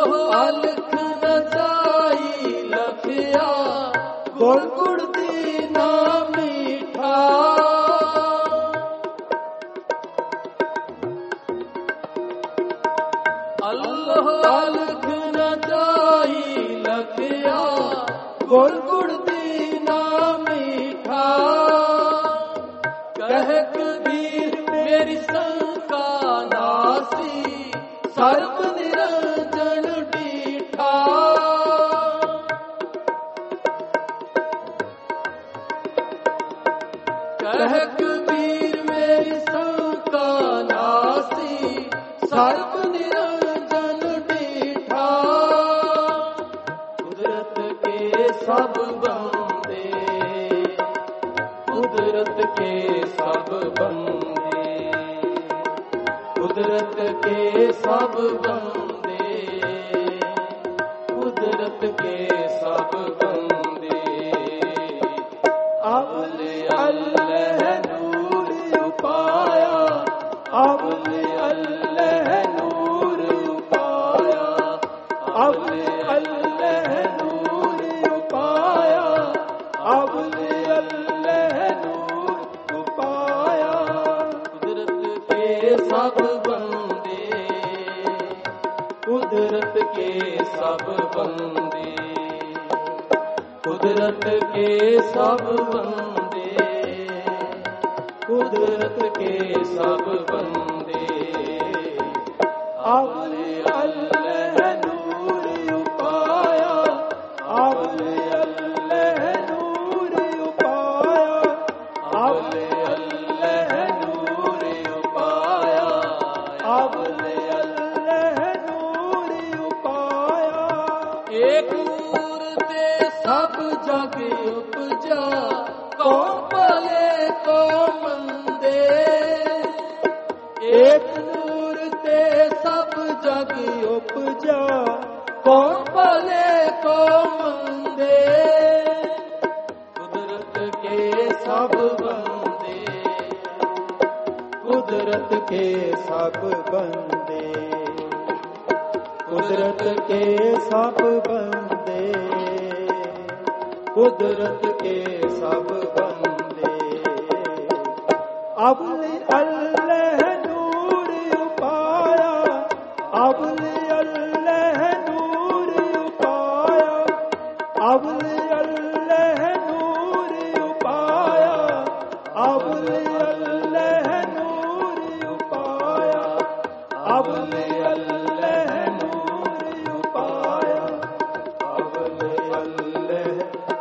अलख न जाई लखिया गुण गुण दीना मीठा अल्लाह अलख न जाई लखिया गुण गुण दीना मीठा कह कबीर मेरी शंका नासी सर्व निरंजन डीठा कह कबीर मेरी शंका नासी सर्व निरंजन डीठा कुदरत के सब बंदे कुदरत के सब बंदे कुदरत के सब बंदे कुदरत के सब बंदे अवले अल्लाह नूर उपाया अवले अल्लाह नूर उपाया अवले अल्लाह नूर उपाया अवले अल्लाह नूर उपाया कुदरत के सब बंदे कुदरत के सब बंदे कुदरत के सब बंदे कुदरत के सब बंदे अवले अल्लाह नूर उपाया अवले अल्लाह नूर उपाया अवले अल्लाह नूर उपाया अवले अल्लाह नूर उपाया एक नूर ते सब जग उपजा कौन भले को मंदे एक नूर ते सब जग उपजा कौन भले को मंदे कुदरत के सब बंदे कुदरत के सब बंदे कुदरत के सब बंदे कुदरत के सब बंदे अवले अल्लाह नूर उपाया अवले अल्लाह नूर उपाया अवले अल्लाह नूर उपाया अवले अल्लाह नूर उपाया अवले अल्लाह नूर उपाया अवले अल्लाह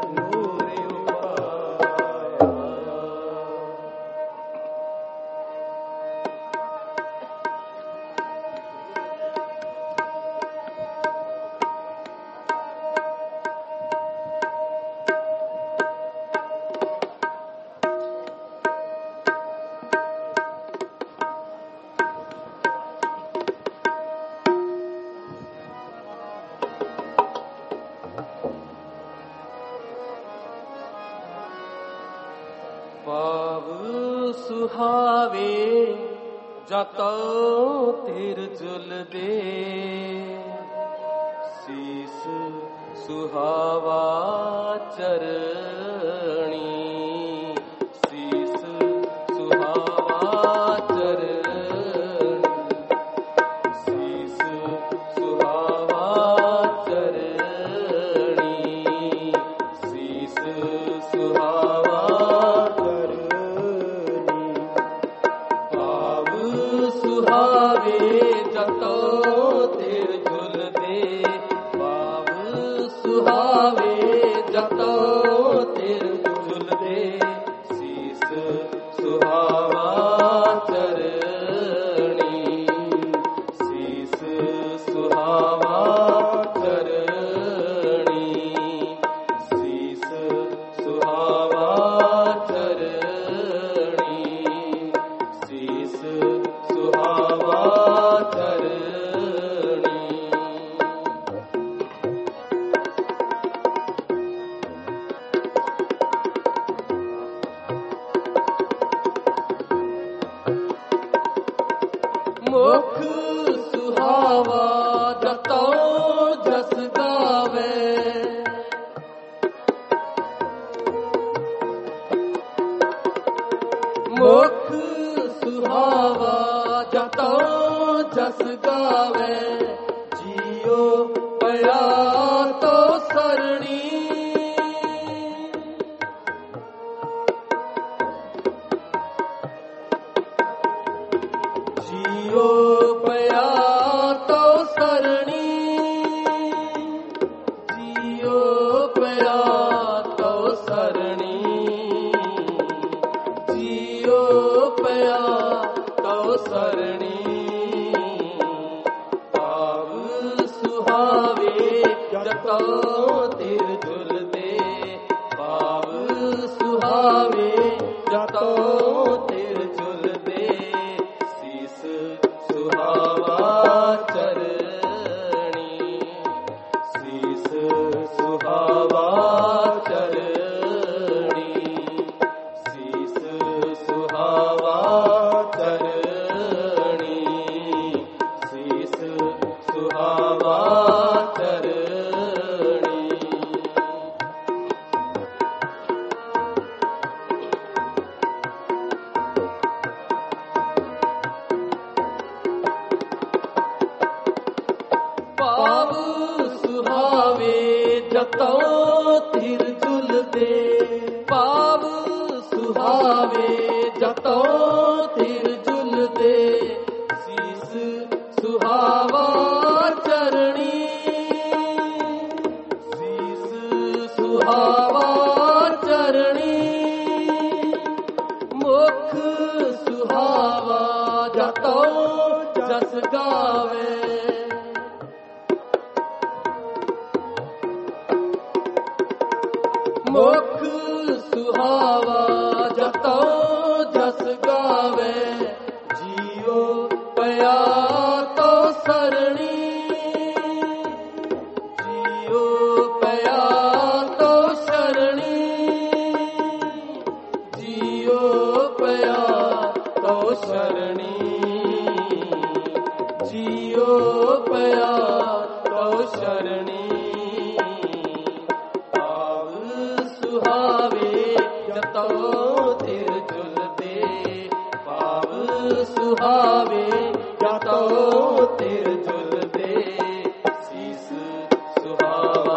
पाव सुहावे जतो तिर जुल दे शीस सुहावा चरणी शीस सुहावा चरणी शीस सुहावा चरणी शीस सुहावा सुहावे जतो तिर झुल दे पाव सुहावे जतो तिर झुल दे शीस सुहावा चरणी शीस सुहावा चरणी शीस सुहावा चरणी शीस सुहावा चरणी मुख सुहावा जतो ਮੁਖ ਸੁਹਾਵਾ ਜਤੋ ਜਸ ਗਾਵੇ, ਜੀਉ ਪਿਆ ਤੋ ਸਰਣੀ। ਜੀਉ ਪਿਆ ਤੋ ਸਰਣੀ, ਜੀਉ ਪਿਆ ਤੋ ਸਰਣੀ, ਜੀਉ ਪਿਆ ਤੋ ਸਰਣੀ। ਭਾਵ ਸੁਹਾਵੇ ਜਤੋ ਤਿਰ ਝੁਲਦੇ, ਭਾਵ ਸੁਹਾਵੇ ਜਤੋ ਤਿਰ ਝੁਲਦੇ, ਸੀਸ ਸੁਹਾਵਾ ਚਰਣੀ, ਸੀਸ ਸੁਹਾਵਾ ਚਰਣੀ, ਸੀਸ ਸੁਹਾਵਾ ਚਰਣੀ, ਸੀਸ ਸੁਹਾਵਾ ਚਰਣੀ। ਭਾਵ ਸੁਹਾਵੇ ਜਤੋ ਧਿਰ ਝੁਲਦੇ, ਭਾਵ ਸੁਹਾਵੇ ਜਤੋ ਧਿਰ ਝੁਲਦੇ, ਸੀਸ ਸੁਹਾਵਾ ਚਰਣੀ, ਸੀਸ ਸੁਹਾਵਾ ਚਰਣੀ। ਮੁਖ ਸੁਹਾਵਾ ਜਤੋ ਜਸ ਗਾਵੇ, ਮੁਖ ਸੁਹਾਵਾ ਜਤੋ ਜਸ ਗਾਵੇ, ਜੀਉ ਪਿਆ ਤੋ ਸਰਣੀ, ਜੀਉ ਪਿਆ ਤੋ ਸਰਣੀ, ਜੀਉ ਪਿਆ ਤੋ ਸਰਣੀ, ਜੀਉ ਪਿਆ ਤੋ ਸਰਣੀ। ਸੁਹਾਵੇ ਜਤੋ ਧਿਰ ਝੁਲਦੇ, ਭਾਵ ਸੁਹਾਵੇ ਜਤੋ ਧਿਰ ਝੁਲਦੇ, ਸੀਸ ਸੁਹਾਵਾ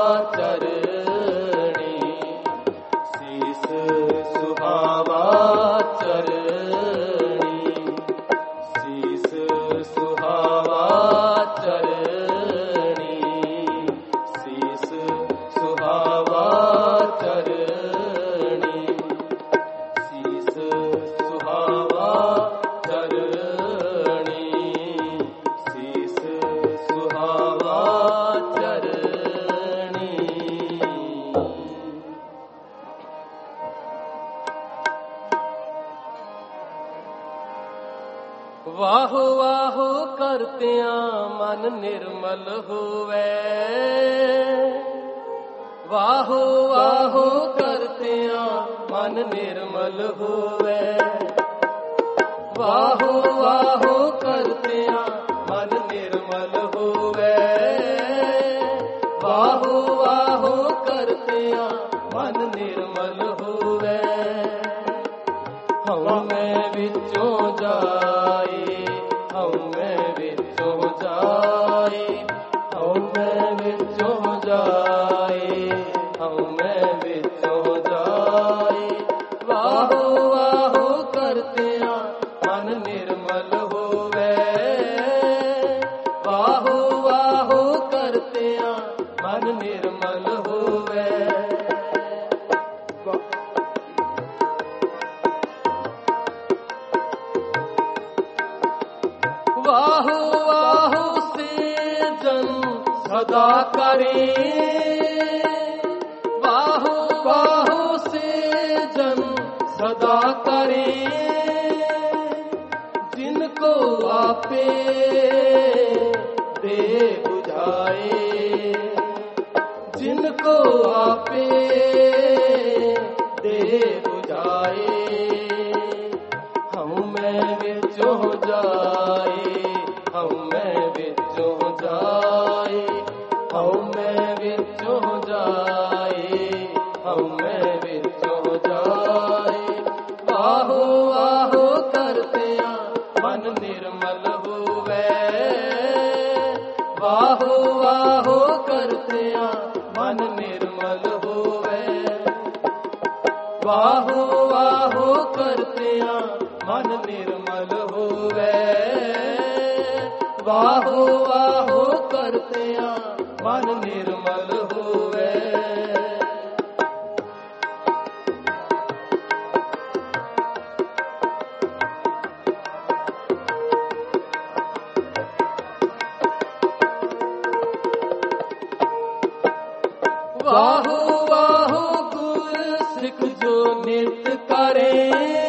ਚਰਣੀ, ਸੀਸ ਸੁਹਾਵਾ ਚਰਣੀ, ਸੀਸ ਸੁਹਾਵਾ ਚਰਣੀ, ਸੀਸ ਸੁਹਾਵਾ ਚਰਣੀ, ਸੀਸ ਸੁਹਾਵਾ ਚਰਣੀ, ਸੀਸ ਸੁਹਾਵਾ ਚਰਣੀ। ਵਾਹੋ ਵਾਹੋ ਕਰਤਿਆਂ ਮਨ ਨਿਰਮਲ ਹੋਵੇ, ਵਾਹੋ ਵਾਹੋ ਕਰਤਿਆਂ ਮਨ ਨਿਰਮਲ ਹੋਵੇ, ਵਾਹੋ ਵਾਹੋ ਕਰਤਿਆਂ ਮਨ ਨਿਰਮਲ ਹੋਵੇ, ਵਾਹੋ ਵਾਹੋ ਕਰਤਿਆਂ ਮਨ ਨਿਰਮਲ ਹੋਵੇ। ਹਉਮੈ ਵਿੱਚੋਂ ਜਾਏ, ਹਉਮੈ ਵਿੱਚੋਂ ਜਾਏ, ਹਉਮੈ ਵਿੱਚੋਂ ਜਾਏ, ਹਉਮੈ ਵਿੱਚੋਂ ਜਾਏ, ਵਾਹੋ ਵਾਹੋ ਕਰਤਿਆਂ ਮਨ ਨਿਰਮਲ ਹੋਵੇ, ਵਾਹੋ ਵਾਹੋ ਕਰਤਿਆਂ ਮਨ ਨਿਰਮਲ ਹੋਵੇ। ਵਾਹੋ ਵਾਹੋ ਸੇ ਜਨ ਸਦਾ ਕਰੇ, ਵਾਹੋ ਵਾਹੋ ਸੇ ਜਨ ਸਦਾ ਕਰੇ, ਜਿਨ ਕੋ ਆਪੇ ਦੇ 부ਝਾਏ, ਜਿਨ ਕੋ ਆਪੇ ਦੇ 부ਝਾਏ, ਹਉਮੈ ਵਿੱਚੋਂ ਜਾਏ, ਹਉਮੈ ਵਿੱਚੋਂ ਜਾਏ, ਹਉਮੈ ਵਿੱਚੋਂ ਜਾਏ, ਹਉਮੈ ਵਿੱਚੋਂ ਜਾਏ, ਵਾਹੋ ਵਾਹੋ ਵਾਹੋ ਕਰਤਿਆਂ ਮਨ ਨਿਰਮਲ ਹੋਵੇ। ਵਾਹੋ ਵਾਹੋ ਕਰਤਿਆਂ ਮਨ ਨਿਰਮਲ ਹੋਵੇ। ਵਾਹੋ ਵਾਹੋ ਕਰਤਿਆਂ ਮਨ ਨਿਰਮਲ ਹੋਵੇ। ਵਾਹੋ ਵਾਹੋ ਗੁਰ ਸਿੱਖ ਜੋ ਨਿਤ ਕਰੇ।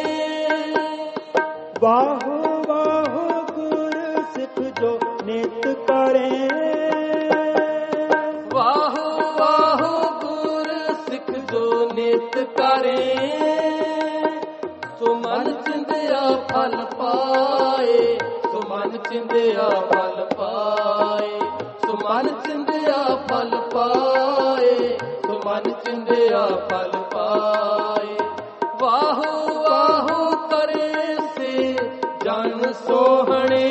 ਵਾਹੋ ਵਾਹੋ ਗੁਰ ਸਿੱਖ ਜੋ ਨਿਤ ਕਰੇ। ਵਾਹੋ ਵਾਹੋ ਗੁਰ ਸਿੱਖ ਜੋ ਨਿਤ ਕਰੇ। ਸੋ ਮਨ ਚਿੰਦਿਆ ਫਲ ਪਾਏ। ਸੋ ਮਨ ਚਿੰਦਿਆ ਫਲ ਪਾਏ। ਸੋ ਮਨ ਚਿੰਦਿਆ ਫਲ ਪਾਏ। ਸੋ ਮਨ ਚਿੰਦਿਆ ਫਲ ਪਾਏ। ਵਾਹੋ ਵਾਹੋ ਕਰੇ ਸੇ ਜਨ ਸੋਹਣੇ।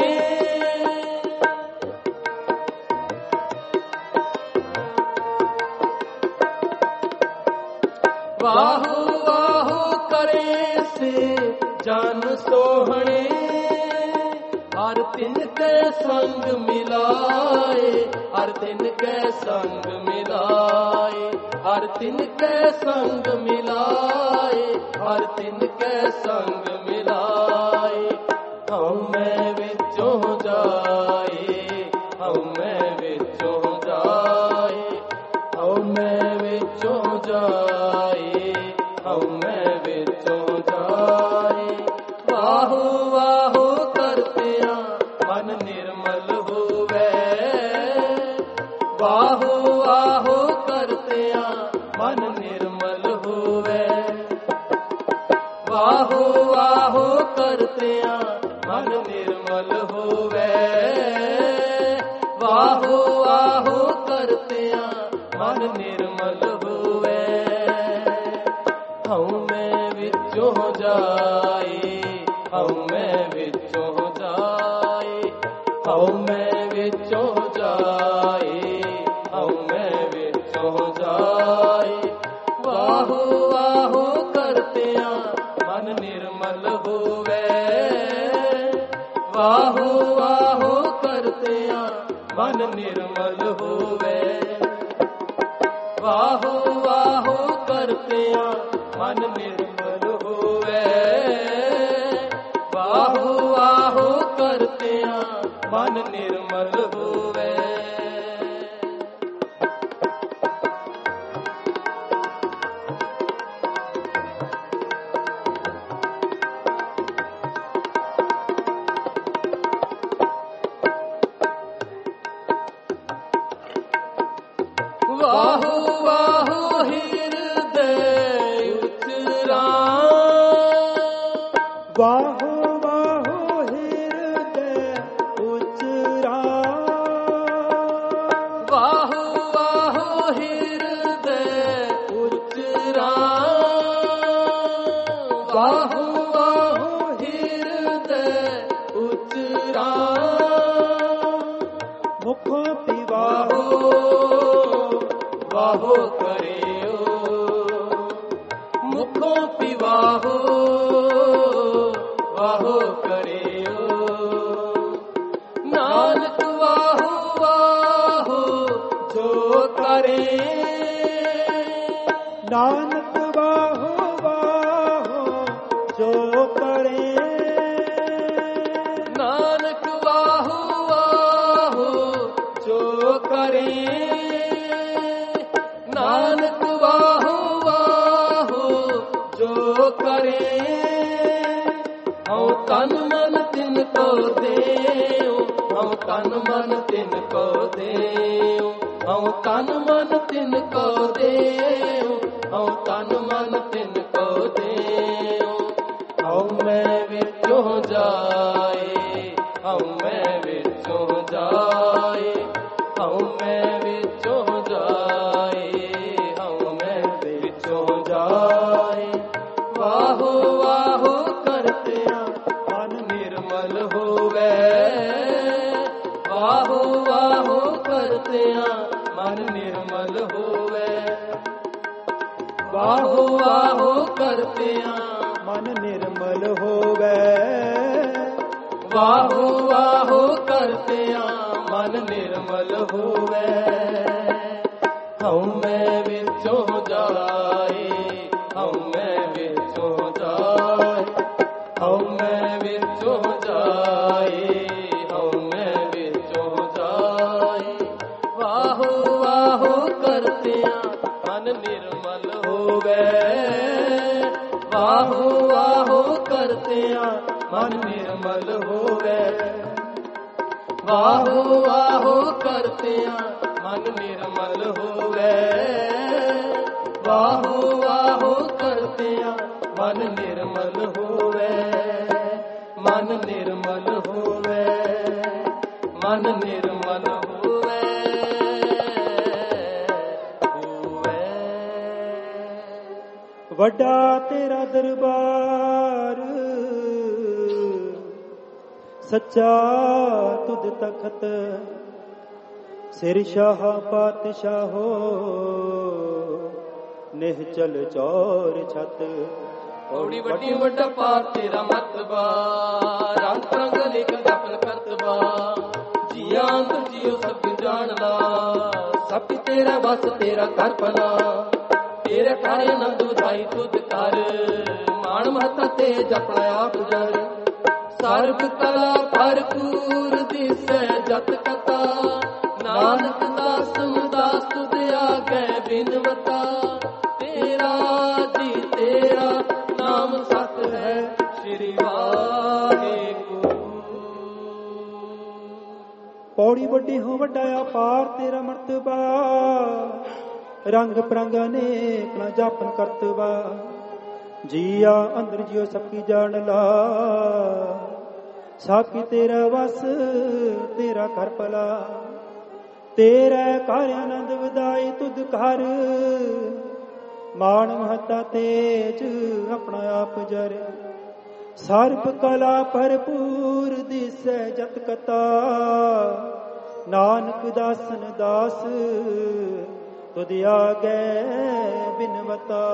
ਵਾਹੋ ਵਾਹੋ ਕਰੇ ਸੇ ਜਨ ਸੋਹਣੇ। ਹਰ ਤਿਨ ਕੈ ਸੰਗ ਮਿਲਾਏ। ਹਰ ਤਿਨ ਕੈ ਸੰਗ ਮਿਲਾਏ। ਹਰ ਤਿਨ ਕੈ ਸੰਗ ਮਿਲਾਏ। ਹਰ ਤਿਨ ਕੈ ਸੰਗ ਮਿਲਾਏ। ਹਉ ਮੈਂ ਵਿੱਚੋਂ ਜਾਏ। ਹਉ ਮੈਂ ਵਿੱਚੋਂ ਜਾਏ। ਹਉ ਮੈਂ ਵਿੱਚੋਂ ਜਾਏ। ਹਉ ਮੈਂ ਵਿੱਚੋਂ ਜਾਏ। ਵਾਹੋ ਵਾਹੋ ਕਰਤਿਆਂ ਮਨ ਨਿਰਮਲ ਹੋਵੇ। ਵਾਹੋ ਵਾਹੋ ਕਰਤਿਆਂ ਮਨ ਨਿਰਮਲ ਹੋਵੇ। ਵਾਹੋ ਵਾਹੋ ਕਰਤਿਆਂ ਮਨ ਨਿਰਮਲ ਹੋਵੇ। ਵਾਹੋ ਵਾਹੋ ਕਰਤਿਆਂ ਮਨ ਨਿਰਮਲ ਹੋਵੇ। ਹਉ ਮੈਂ ਵਿੱਚੋਂ ਜਾਏ। ਹਉ ਮੈਂ ਵਿੱਚੋਂ ਜਾਏ। ਹਉ ਮੈਂ ਵਿੱਚੋਂ ਜਾਏ। ਹਉ ਮੈਂ ਵਿੱਚੋਂ ਜਾਏ। ਵਾਹੋ ਵਾਹੋ ਕਰਤਿਆਂ ਮਨ ਨਿਰਮਲ ਹੋਵੇ। ਵਾਹੋ ਵਾਹੋ ਕਰਤਿਆਂ ਮਨ ਨਿਰਮਲ ਹੋਵੇ। ਵਾਹੋ ਵਾਹੋ ਕਰਤਿਆਂ ਮਨ ਨਿਰਮਲ ਹੋਵੇ। ਵਾਹੋ ਵਾਹੋ ਕਰਤਿਆਂ ਮਨ ਨਿਰਮਲ ਹੋਵੇ। ਵਾਹੋ ਵਾਹੋ ਹਿਰਦੈ ਉਚਰਾ। ਵਾਹੋ ਵਾਹੋ ਹਿਰਦੈ ਉਚਰਾ। ਵਾਹੋ ਵਾਹੋ ਹਿਰਦੈ ਉਚਰਾ। ਵਾਹੋ ਵਾਹੋ ਹਿਰਦੈ ਉਚਰਾ। ਮੁਖੋਂ ਪਿਵਾਹੋ ਵਾਹੋ ਕਰਿਓ। ਮੁਖੋਂ ਪਿਵਾਹੋ ਵਾਹੋ ਕਰਿਓ। ਨਾਨਕ ਵਾਹੋ ਵਾਹੋ ਜੋ ਕਰੇ। ਨਾਨਕ ਵਾਹੋ ਵਾਹੋ ਜੋ ਕਰੇ। ਨਾਨਕ ਵਾਹੋ ਵਾਹੋ ਜੋ ਕਰੇ। ਨਾਨਕ ਵਾਹੋ ਵਾਹੋ ਜੋ ਕਰੇ। ਹਉ ਤਨ ਮਨ ਤਿਨ ਕੋ ਦੇਉ। ਹਉ ਤਨ ਮਨ ਤਿਨ ਕੋ ਦੇਉ। ਹਉ ਤਨ ਮਨ ਤਿਨ ਕੋ ਦੇਉ। ਹਉ ਤਨ ਮਨ ਤਿਨ ਕੋ ਦੇਉ। ਹਉ ਮੈਂ ਵਿੱਚੋਂ ਜਾਏ। ਹਉ ਮੈਂ ਵਿੱਚੋਂ ਜਾਏ। ਹਉ ਮੈਂ ਵਿੱਚੋਂ ਜਾਏ। ਹਉ ਮੈਂ ਵਿੱਚੋਂ ਜਾਏ। ਵਾਹੋ ਵਾਹੋ ਕਰਤਿਆਂ ਮਨ ਨਿਰਮਲ ਹੋਵੇ। ਵਾਹੋ ਵਾਹੋ ਆਹੋ ਆਹੋ ਕਰਤਿਆਂ ਮਨ ਨਿਰਮਲ ਹੋਵੇ। ਵਾਹੋ ਵਾਹੋ ਕਰਤਿਆਂ ਮਨ ਨਿਰਮਲ ਹੋਵੇ। ਹਉਮੈ ਵਿੱਚੋਂ ਜਾਏ ਹਉਮੈ ਵਿੱਚੋਂ ਜਾਏ ਹਉਮੈ ਵਿੱਚੋਂ ਜਾਏ ਹਉਮੈ ਵਿੱਚੋਂ ਜਾਏ। ਵਾਹੋ ਵਾਹੋ ਕਰਤਿਆਂ ਮਨ ਨਿਰਮਲ ਹੋਵੇ। ਵਾਹੋ ਵਾਹੋ ਕਰਤਿਆਂ ਮਨ ਨਿਰਮਲ ਹੋਵੇ। ਵਾਹੋ ਵਾਹੋ ਕਰਤਿਆਂ ਮਨ ਨਿਰਮਲ ਹੋਵੇ। ਵਾਹੋ ਵਾਹੋ ਕਰਤਿਆਂ ਮਨ ਨਿਰਮਲ ਹੋਵੇ। ਮਨ ਨਿਰਮਲ ਹੋਵੇ ਮਨ ਨਿਰਮਲ ਹੋਵੇ ਹੋਵੇ। ਵੱਡਾ ਤੇਰਾ ਦਰਬਾਰ ਸੱਚਾ ਤੁਧ ਤਖਤ। ਸਿਰ ਸ਼ਾਹ ਪਾਤਸ਼ਾਹੋ ਨਿਹਚਲ ਚੌਰ ਛਤ। ਔੜੀ ਵੱਡੀ ਵੱਡਾ ਪਾਰ ਤੇਰਾ ਮਤਬਾ। ਰੰਗ ਰੰਗ ਲਿਖ ਜਪਨ ਕਰਤਬਾ। ਜੀਆਂ ਅੰਦਰ ਜੀਓ ਸਭ ਜਾਣ ਲਾ। ਸਭ ਤੇਰਾ ਬਸ ਤੇਰਾ ਕਰ ਭਲਾ। ਤੇਰੇ ਘਰ ਆਨੰਦ ਵਧਾਈ ਤੁਧ ਕਰ। ਮਾਣ ਮਹਤਾ ਤੇ ਜਪਣਾ ਆਪ ਜਰ। ਸਰਬ ਕਲਾ ਭਰਪੂਰ ਦਿਸੈ ਜਤ ਕਥਾ। ਨਾਨਕ ਦਾਸ ਮੁਦਾਸ ਤੁਧ ਆਗੇ ਬਿਨਵਤਾ। ਤੇਰਾ ਜੀ ਤੇਰਾ ਨਾਮ ਸਤ ਹੈ ਸ੍ਰੀ ਵਾਹਿਗੁਰੂ। ਪੌੜੀ ਵੱਡੀ ਹੋ ਵੱਡਾ ਅਪਾਰ ਤੇਰਾ ਮਰਤਬਾ। ਰੰਗ ਪ੍ਰੰਗ ਅਨੇਕ ਨਾ ਜਾਪਨ ਕਰਤਬਾ। ਜੀਆ ਅੰਦਰ ਜਿਉ ਸਭ ਕੀ ਜਾਣ ਲਾ। ਸਾਕੀ ਤੇਰਾ ਵਸ ਤੇਰਾ ਕਰ ਭਲਾ। ਤੇਰਾ ਘਰ ਆਨੰਦ ਵਧਾਈ ਤੁਧ ਘਰ। ਮਾਣ ਮਹਤਾ ਤੇਜ ਆਪਣਾ ਆਪ ਜਰ। ਸਰਬ ਕਲਾ ਭਰਪੂਰ ਦਿਸੈ ਜਤ ਕਤਾ। ਨਾਨਕ ਦਾਸਨ ਦਾਸ ਤੁਧ ਆਗੇ ਬਿਨਵਤਾ।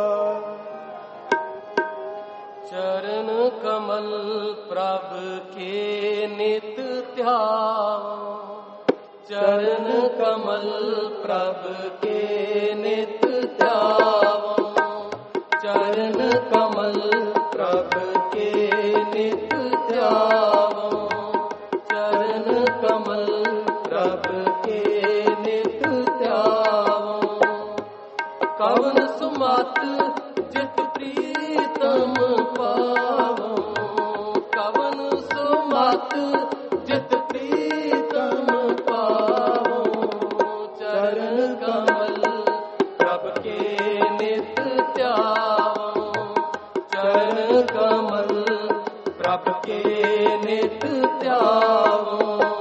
ਚਰਨ ਕਮਲ ਪ੍ਰਭ ਕੇ ਨਿਤ ਧਿਆਵੋ। ਚਰਨ ਕਮਲ ਪ੍ਰਭ ਕੇ ਨਿਤ ਧਿਆਵੋ। ਚਰਨ ਕਮਲ ਪ੍ਰਭ ਕੇ ਨਿਤ ਧਿਆਵੋ। ਚਰਨ ਕਮਲ ਪ੍ਰਭ ਕੇ ਨਿਤ ਧਿਆਵੋ। ਕਵਨ ਸੁਮਤ ਜਿਤ ਪ੍ਰੀਤਮ ਪਾਵੋ। ਕਵਨ ਸੁਮਤ ਜਿਤ ਪ੍ਰੀਤਮ ਪਾਵੋ। ਚਰਨ ਕਮਲ ਪ੍ਰਭ ਕੇ ਨਿਤ ਧਿਆਵੋ। ਚਰਨ ਕਮਲ ਪ੍ਰਭ ਕੇ ਨਿਤ ਧਿਆਵੋ।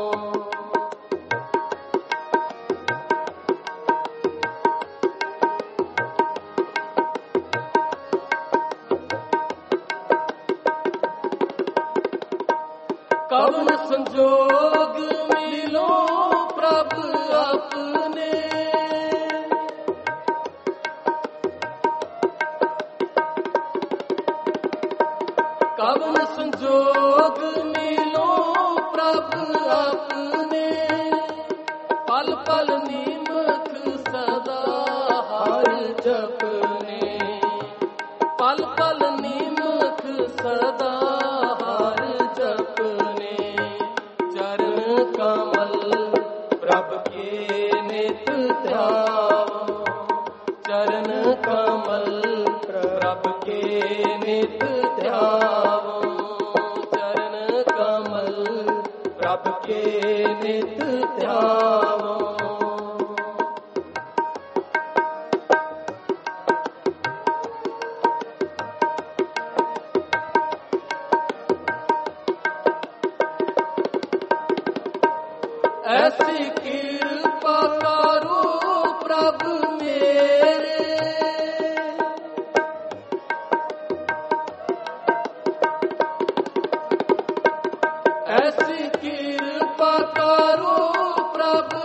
ਕਵਨ ਸੰਜੋਗ ਮਿਲੋ ਪ੍ਰਭ ਆਪਣੇ। ਕਵਨ ਸੰਜੋਗ ਮਿਲੋ ਪ੍ਰਭ ਆਪਣੇ। ਪਲ ਪਲ ਨੀਮਕ ਸਦਾ ਹਰ ਜਪਨੇ। ਪਲ ਪਲ ਨੀਮਕ ਸਦਾ ਹਰ ਜਪਨੇ। ਚਰਨ ਕਮਲ ਪ੍ਰਭ ਕੇ ਨਿਤ ਧਿਆਵੋ। ਚਰਨ ਕਮਲ ਪ੍ਰਭ ਕੇ ਨਿਤ ਧਿਆਵੋ। ਚਰਨ ਕਮਲ ਪ੍ਰਭ ਕੇ ਨਿਤ ਧਿਆਵੋ। ਐਸੀ ਕਿਰਪਾ ਕਰੋ ਪ੍ਰਭ ਮੇਰੇ। ਐਸੀ ਕਿਰਪਾ ਕਰੋ ਪ੍ਰਭ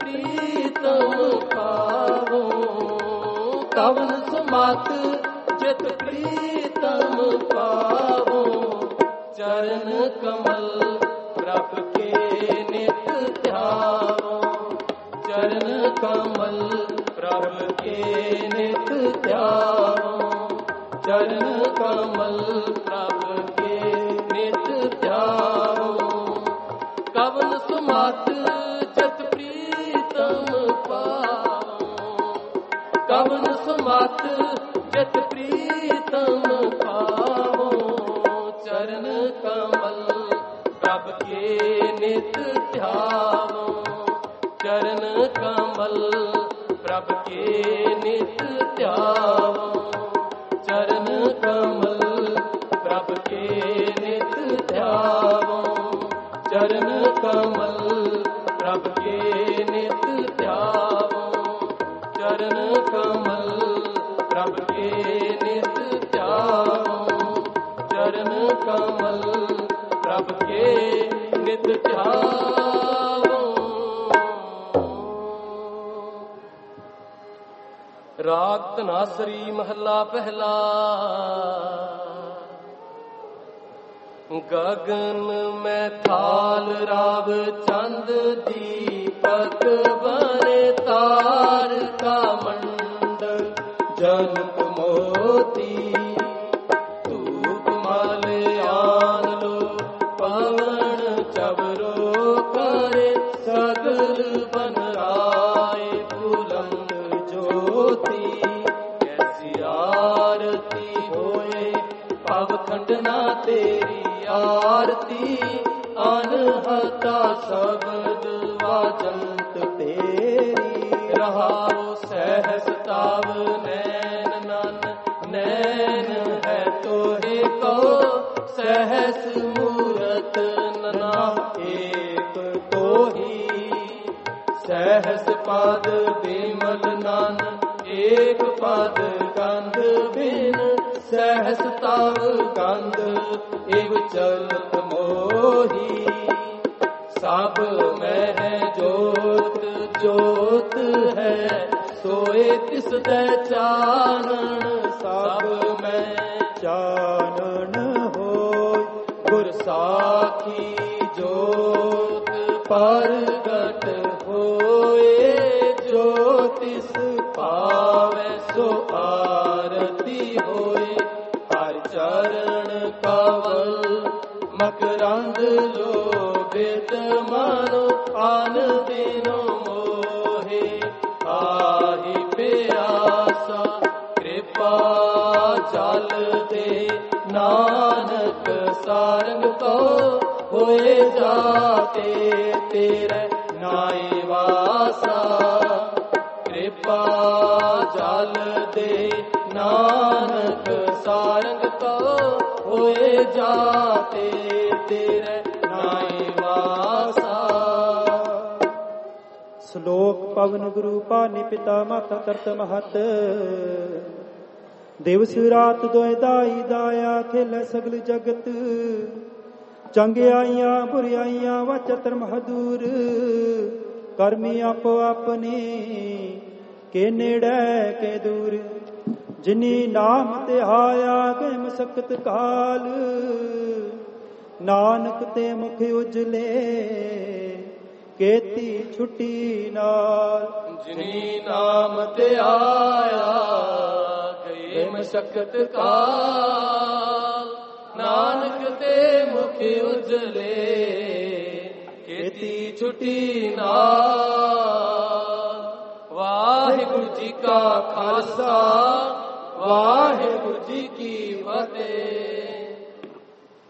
ਪ੍ਰੀਤਮ ਪਾਵੋ, ਕਵਨ ਸੁਮਤ ਜਿਤ ਪ੍ਰੀਤਮ ਪਾਵੋ, ਚਰਨ ਕਮਲ ਪ੍ਰਭ ਕੇ ਨਿਤ ਧਿਆਵੋ, ਚਰਨ ਕਮਲ ਪ੍ਰਭ ਕੇ ਨਿਤ ਧਿਆਵੋ, ਚਰਨ ਕਮਲ ਪ੍ਰਭ ਕੇ ਨਿਤ ਧਿਆਵੋ, ਕਵਨ ਸੁਮਤ ਜਿਤ ਪ੍ਰੀਤਮ ਪਾਵੋ, ਕਵਨ ਸੁਮਤ ਜਿਤ ਪ੍ਰੀਤਮ ਪਾਵੋ, ਚਰਨ ਕਮਲ ਪ੍ਰਭ ਕੇ ਨਿਤ ਧਿਆਵੋ, ਚਰਨ ਕਮਲ ਪ੍ਰਭ ਕੇ ਨਿਤ ਧਿਆਵੋ, ਚਰਨ ਕਮਲ ਪ੍ਰਭ ਕੇ ਨਿਤ ਧਿਆਵੋ, ਚਰਨ ਕਮਲ ਪ੍ਰਭ ਕੇ ਨਿਤ ਧਿਆਵੋ, ਚਰਨ ਕਮਲ ਪ੍ਰਭ ਕੇ ਨਿਤ ਧਿਆਵੋ, ਚਰਨ ਕਮਲ ਪ੍ਰਭ ਕੇ ਨਿਤ ਧਿਆਵੋ। ਰਾਗ ਧਨਾਸਰੀ ਮਹੱਲਾ ਪਹਿਲਾ। ਗਗਨ ਮੈਂ ਥਾਲ ਰਾਵ ਚੰਦ ਦੀਪਕ ਬਨੇ ਤਾਰ ਕਾ ਮੰਡਲ ਜਨਕ ਮੋਤੀ, ਧੂਪ ਮਲ ਆਨ ਲੋ ਪਵਨ ਚਵਰੋ ਕਰੇ, ਸਗਲ ਬਨ ਰਾਏ ਬੁਲੰਦ ਜੋਤੀ, ਕੈਸੀ ਆਰਤੀ ਹੋਏ ਪਵ ਖੰਡਨਾ ਤੇਰੀ ਆਰਤੀ, ਅਨਹਤਾ ਸ਼ਬਦ ਵਾਜੰਤ ਤੇਰੀ, ਰਹਾਉ ਸਹਿਸ ਤਾਵ ਨੈਣ ਨਨ ਨੈਣ ਹੈ ਤੋਰੇ ਕੋ, ਸਹਿਸ ਮੂਰਤ ਨਨਾ ਏਕ ਤੋਹੀ, ਸਹਿਸ ਪਦ ਬਿਮਲ ਨਨ ਏਕ ਪਦ ਗੰਧ ਬਿਨ, ਸਹਿਸ ਤਾਵ ਗੰਧ ਇਵ ਚਲਤ ਮੋਹੀ, ਸਭ ਮਹਿ ਜੋਤ ਜੋਤ ਹੈ ਸੋਏ ਤਿਸ ਦੇ ਚਾਨਣ, ਸਭ ਮੈਂ ਚਾਨਣ ਹੋਇ ਗੁਰ ਸਾਖੀ ਜੋਤ ਪ੍ਰਗਟ ਹੋਏ, ਜੋ ਤਿਸ ਪਾਵੈ ਸੋ ਆਰਤੀ ਹੋਏ, ਹਰ ਚਰਨ ਕਵਲ ਮਕਰੰਦ ਲੋਭਿਤ ਮਨੋ, ਆਨ ਦਿਨੋ ਮੋਹੇ ਆਹੀ ਪਿਆਸਾ, ਕਿਰਪਾ ਜਲ ਦੇ ਨਾਨਕ ਸਾਰੰਗ ਕੋ, ਹੋਏ ਜਾਤੇ ਤੇਰੇ ਨਾਏ ਵਾਸਾ, ਕਿਰਪਾ ਜਲ ਦੇ ਨਾਨਕ ਸਾਰੰਗ ਕੋ, ਹੋਏ ਜਾਤੇ ਤੇਰੇ ਨਾਏ ਵਾਸਾ। ਸ਼ਲੋਕ ਪਵਨ ਗੁਰੂ ਪਾਨੀ ਪਿਤਾ ਮਾਤਾ ਕਰਤ ਮਹਤ, ਦਿਵਸ ਰਾਤ ਦੋਇ ਦਾਈ ਦਾਇਆ, ਖੇਲੇ ਸਗਲ ਜਗਤ, ਚੰਗਿਆਈਆਂ ਬੁਰਿਆਈਆਂ ਵਚਤਰ ਮਹਦੂਰ, ਕਰਮੀ ਆਪੋ ਆਪਣੀ ਕੇ ਨੇੜੇ ਕੇ ਦੂਰ, ਜਿਨੀ ਨਾਮ ਤੇ ਆਇਆ ਗਏ ਮਸਕਤ ਕਾਲ, ਨਾਨਕ ਤੇ ਮੁਖ ਉਜਲੇ ਕੀਤੀ ਛੁੱਟੀ ਨਾਲ, ਜਿਨੀ ਨਾਮ ਤੇ ਆਇਆ ਗਏ ਮਸਕਤ ਕਾਲ, ਨਾਨਕ ਤੇ ਮੁਖ ਉਜਲੇ ਕੀਤੀ ਛੁੱਟੀ ਨਾਲ। ਵਾਹਿਗੁਰੂ ਜੀ ਕਾ ਖਾਲਸਾ, ਵਾਹਿਗੁਰੂ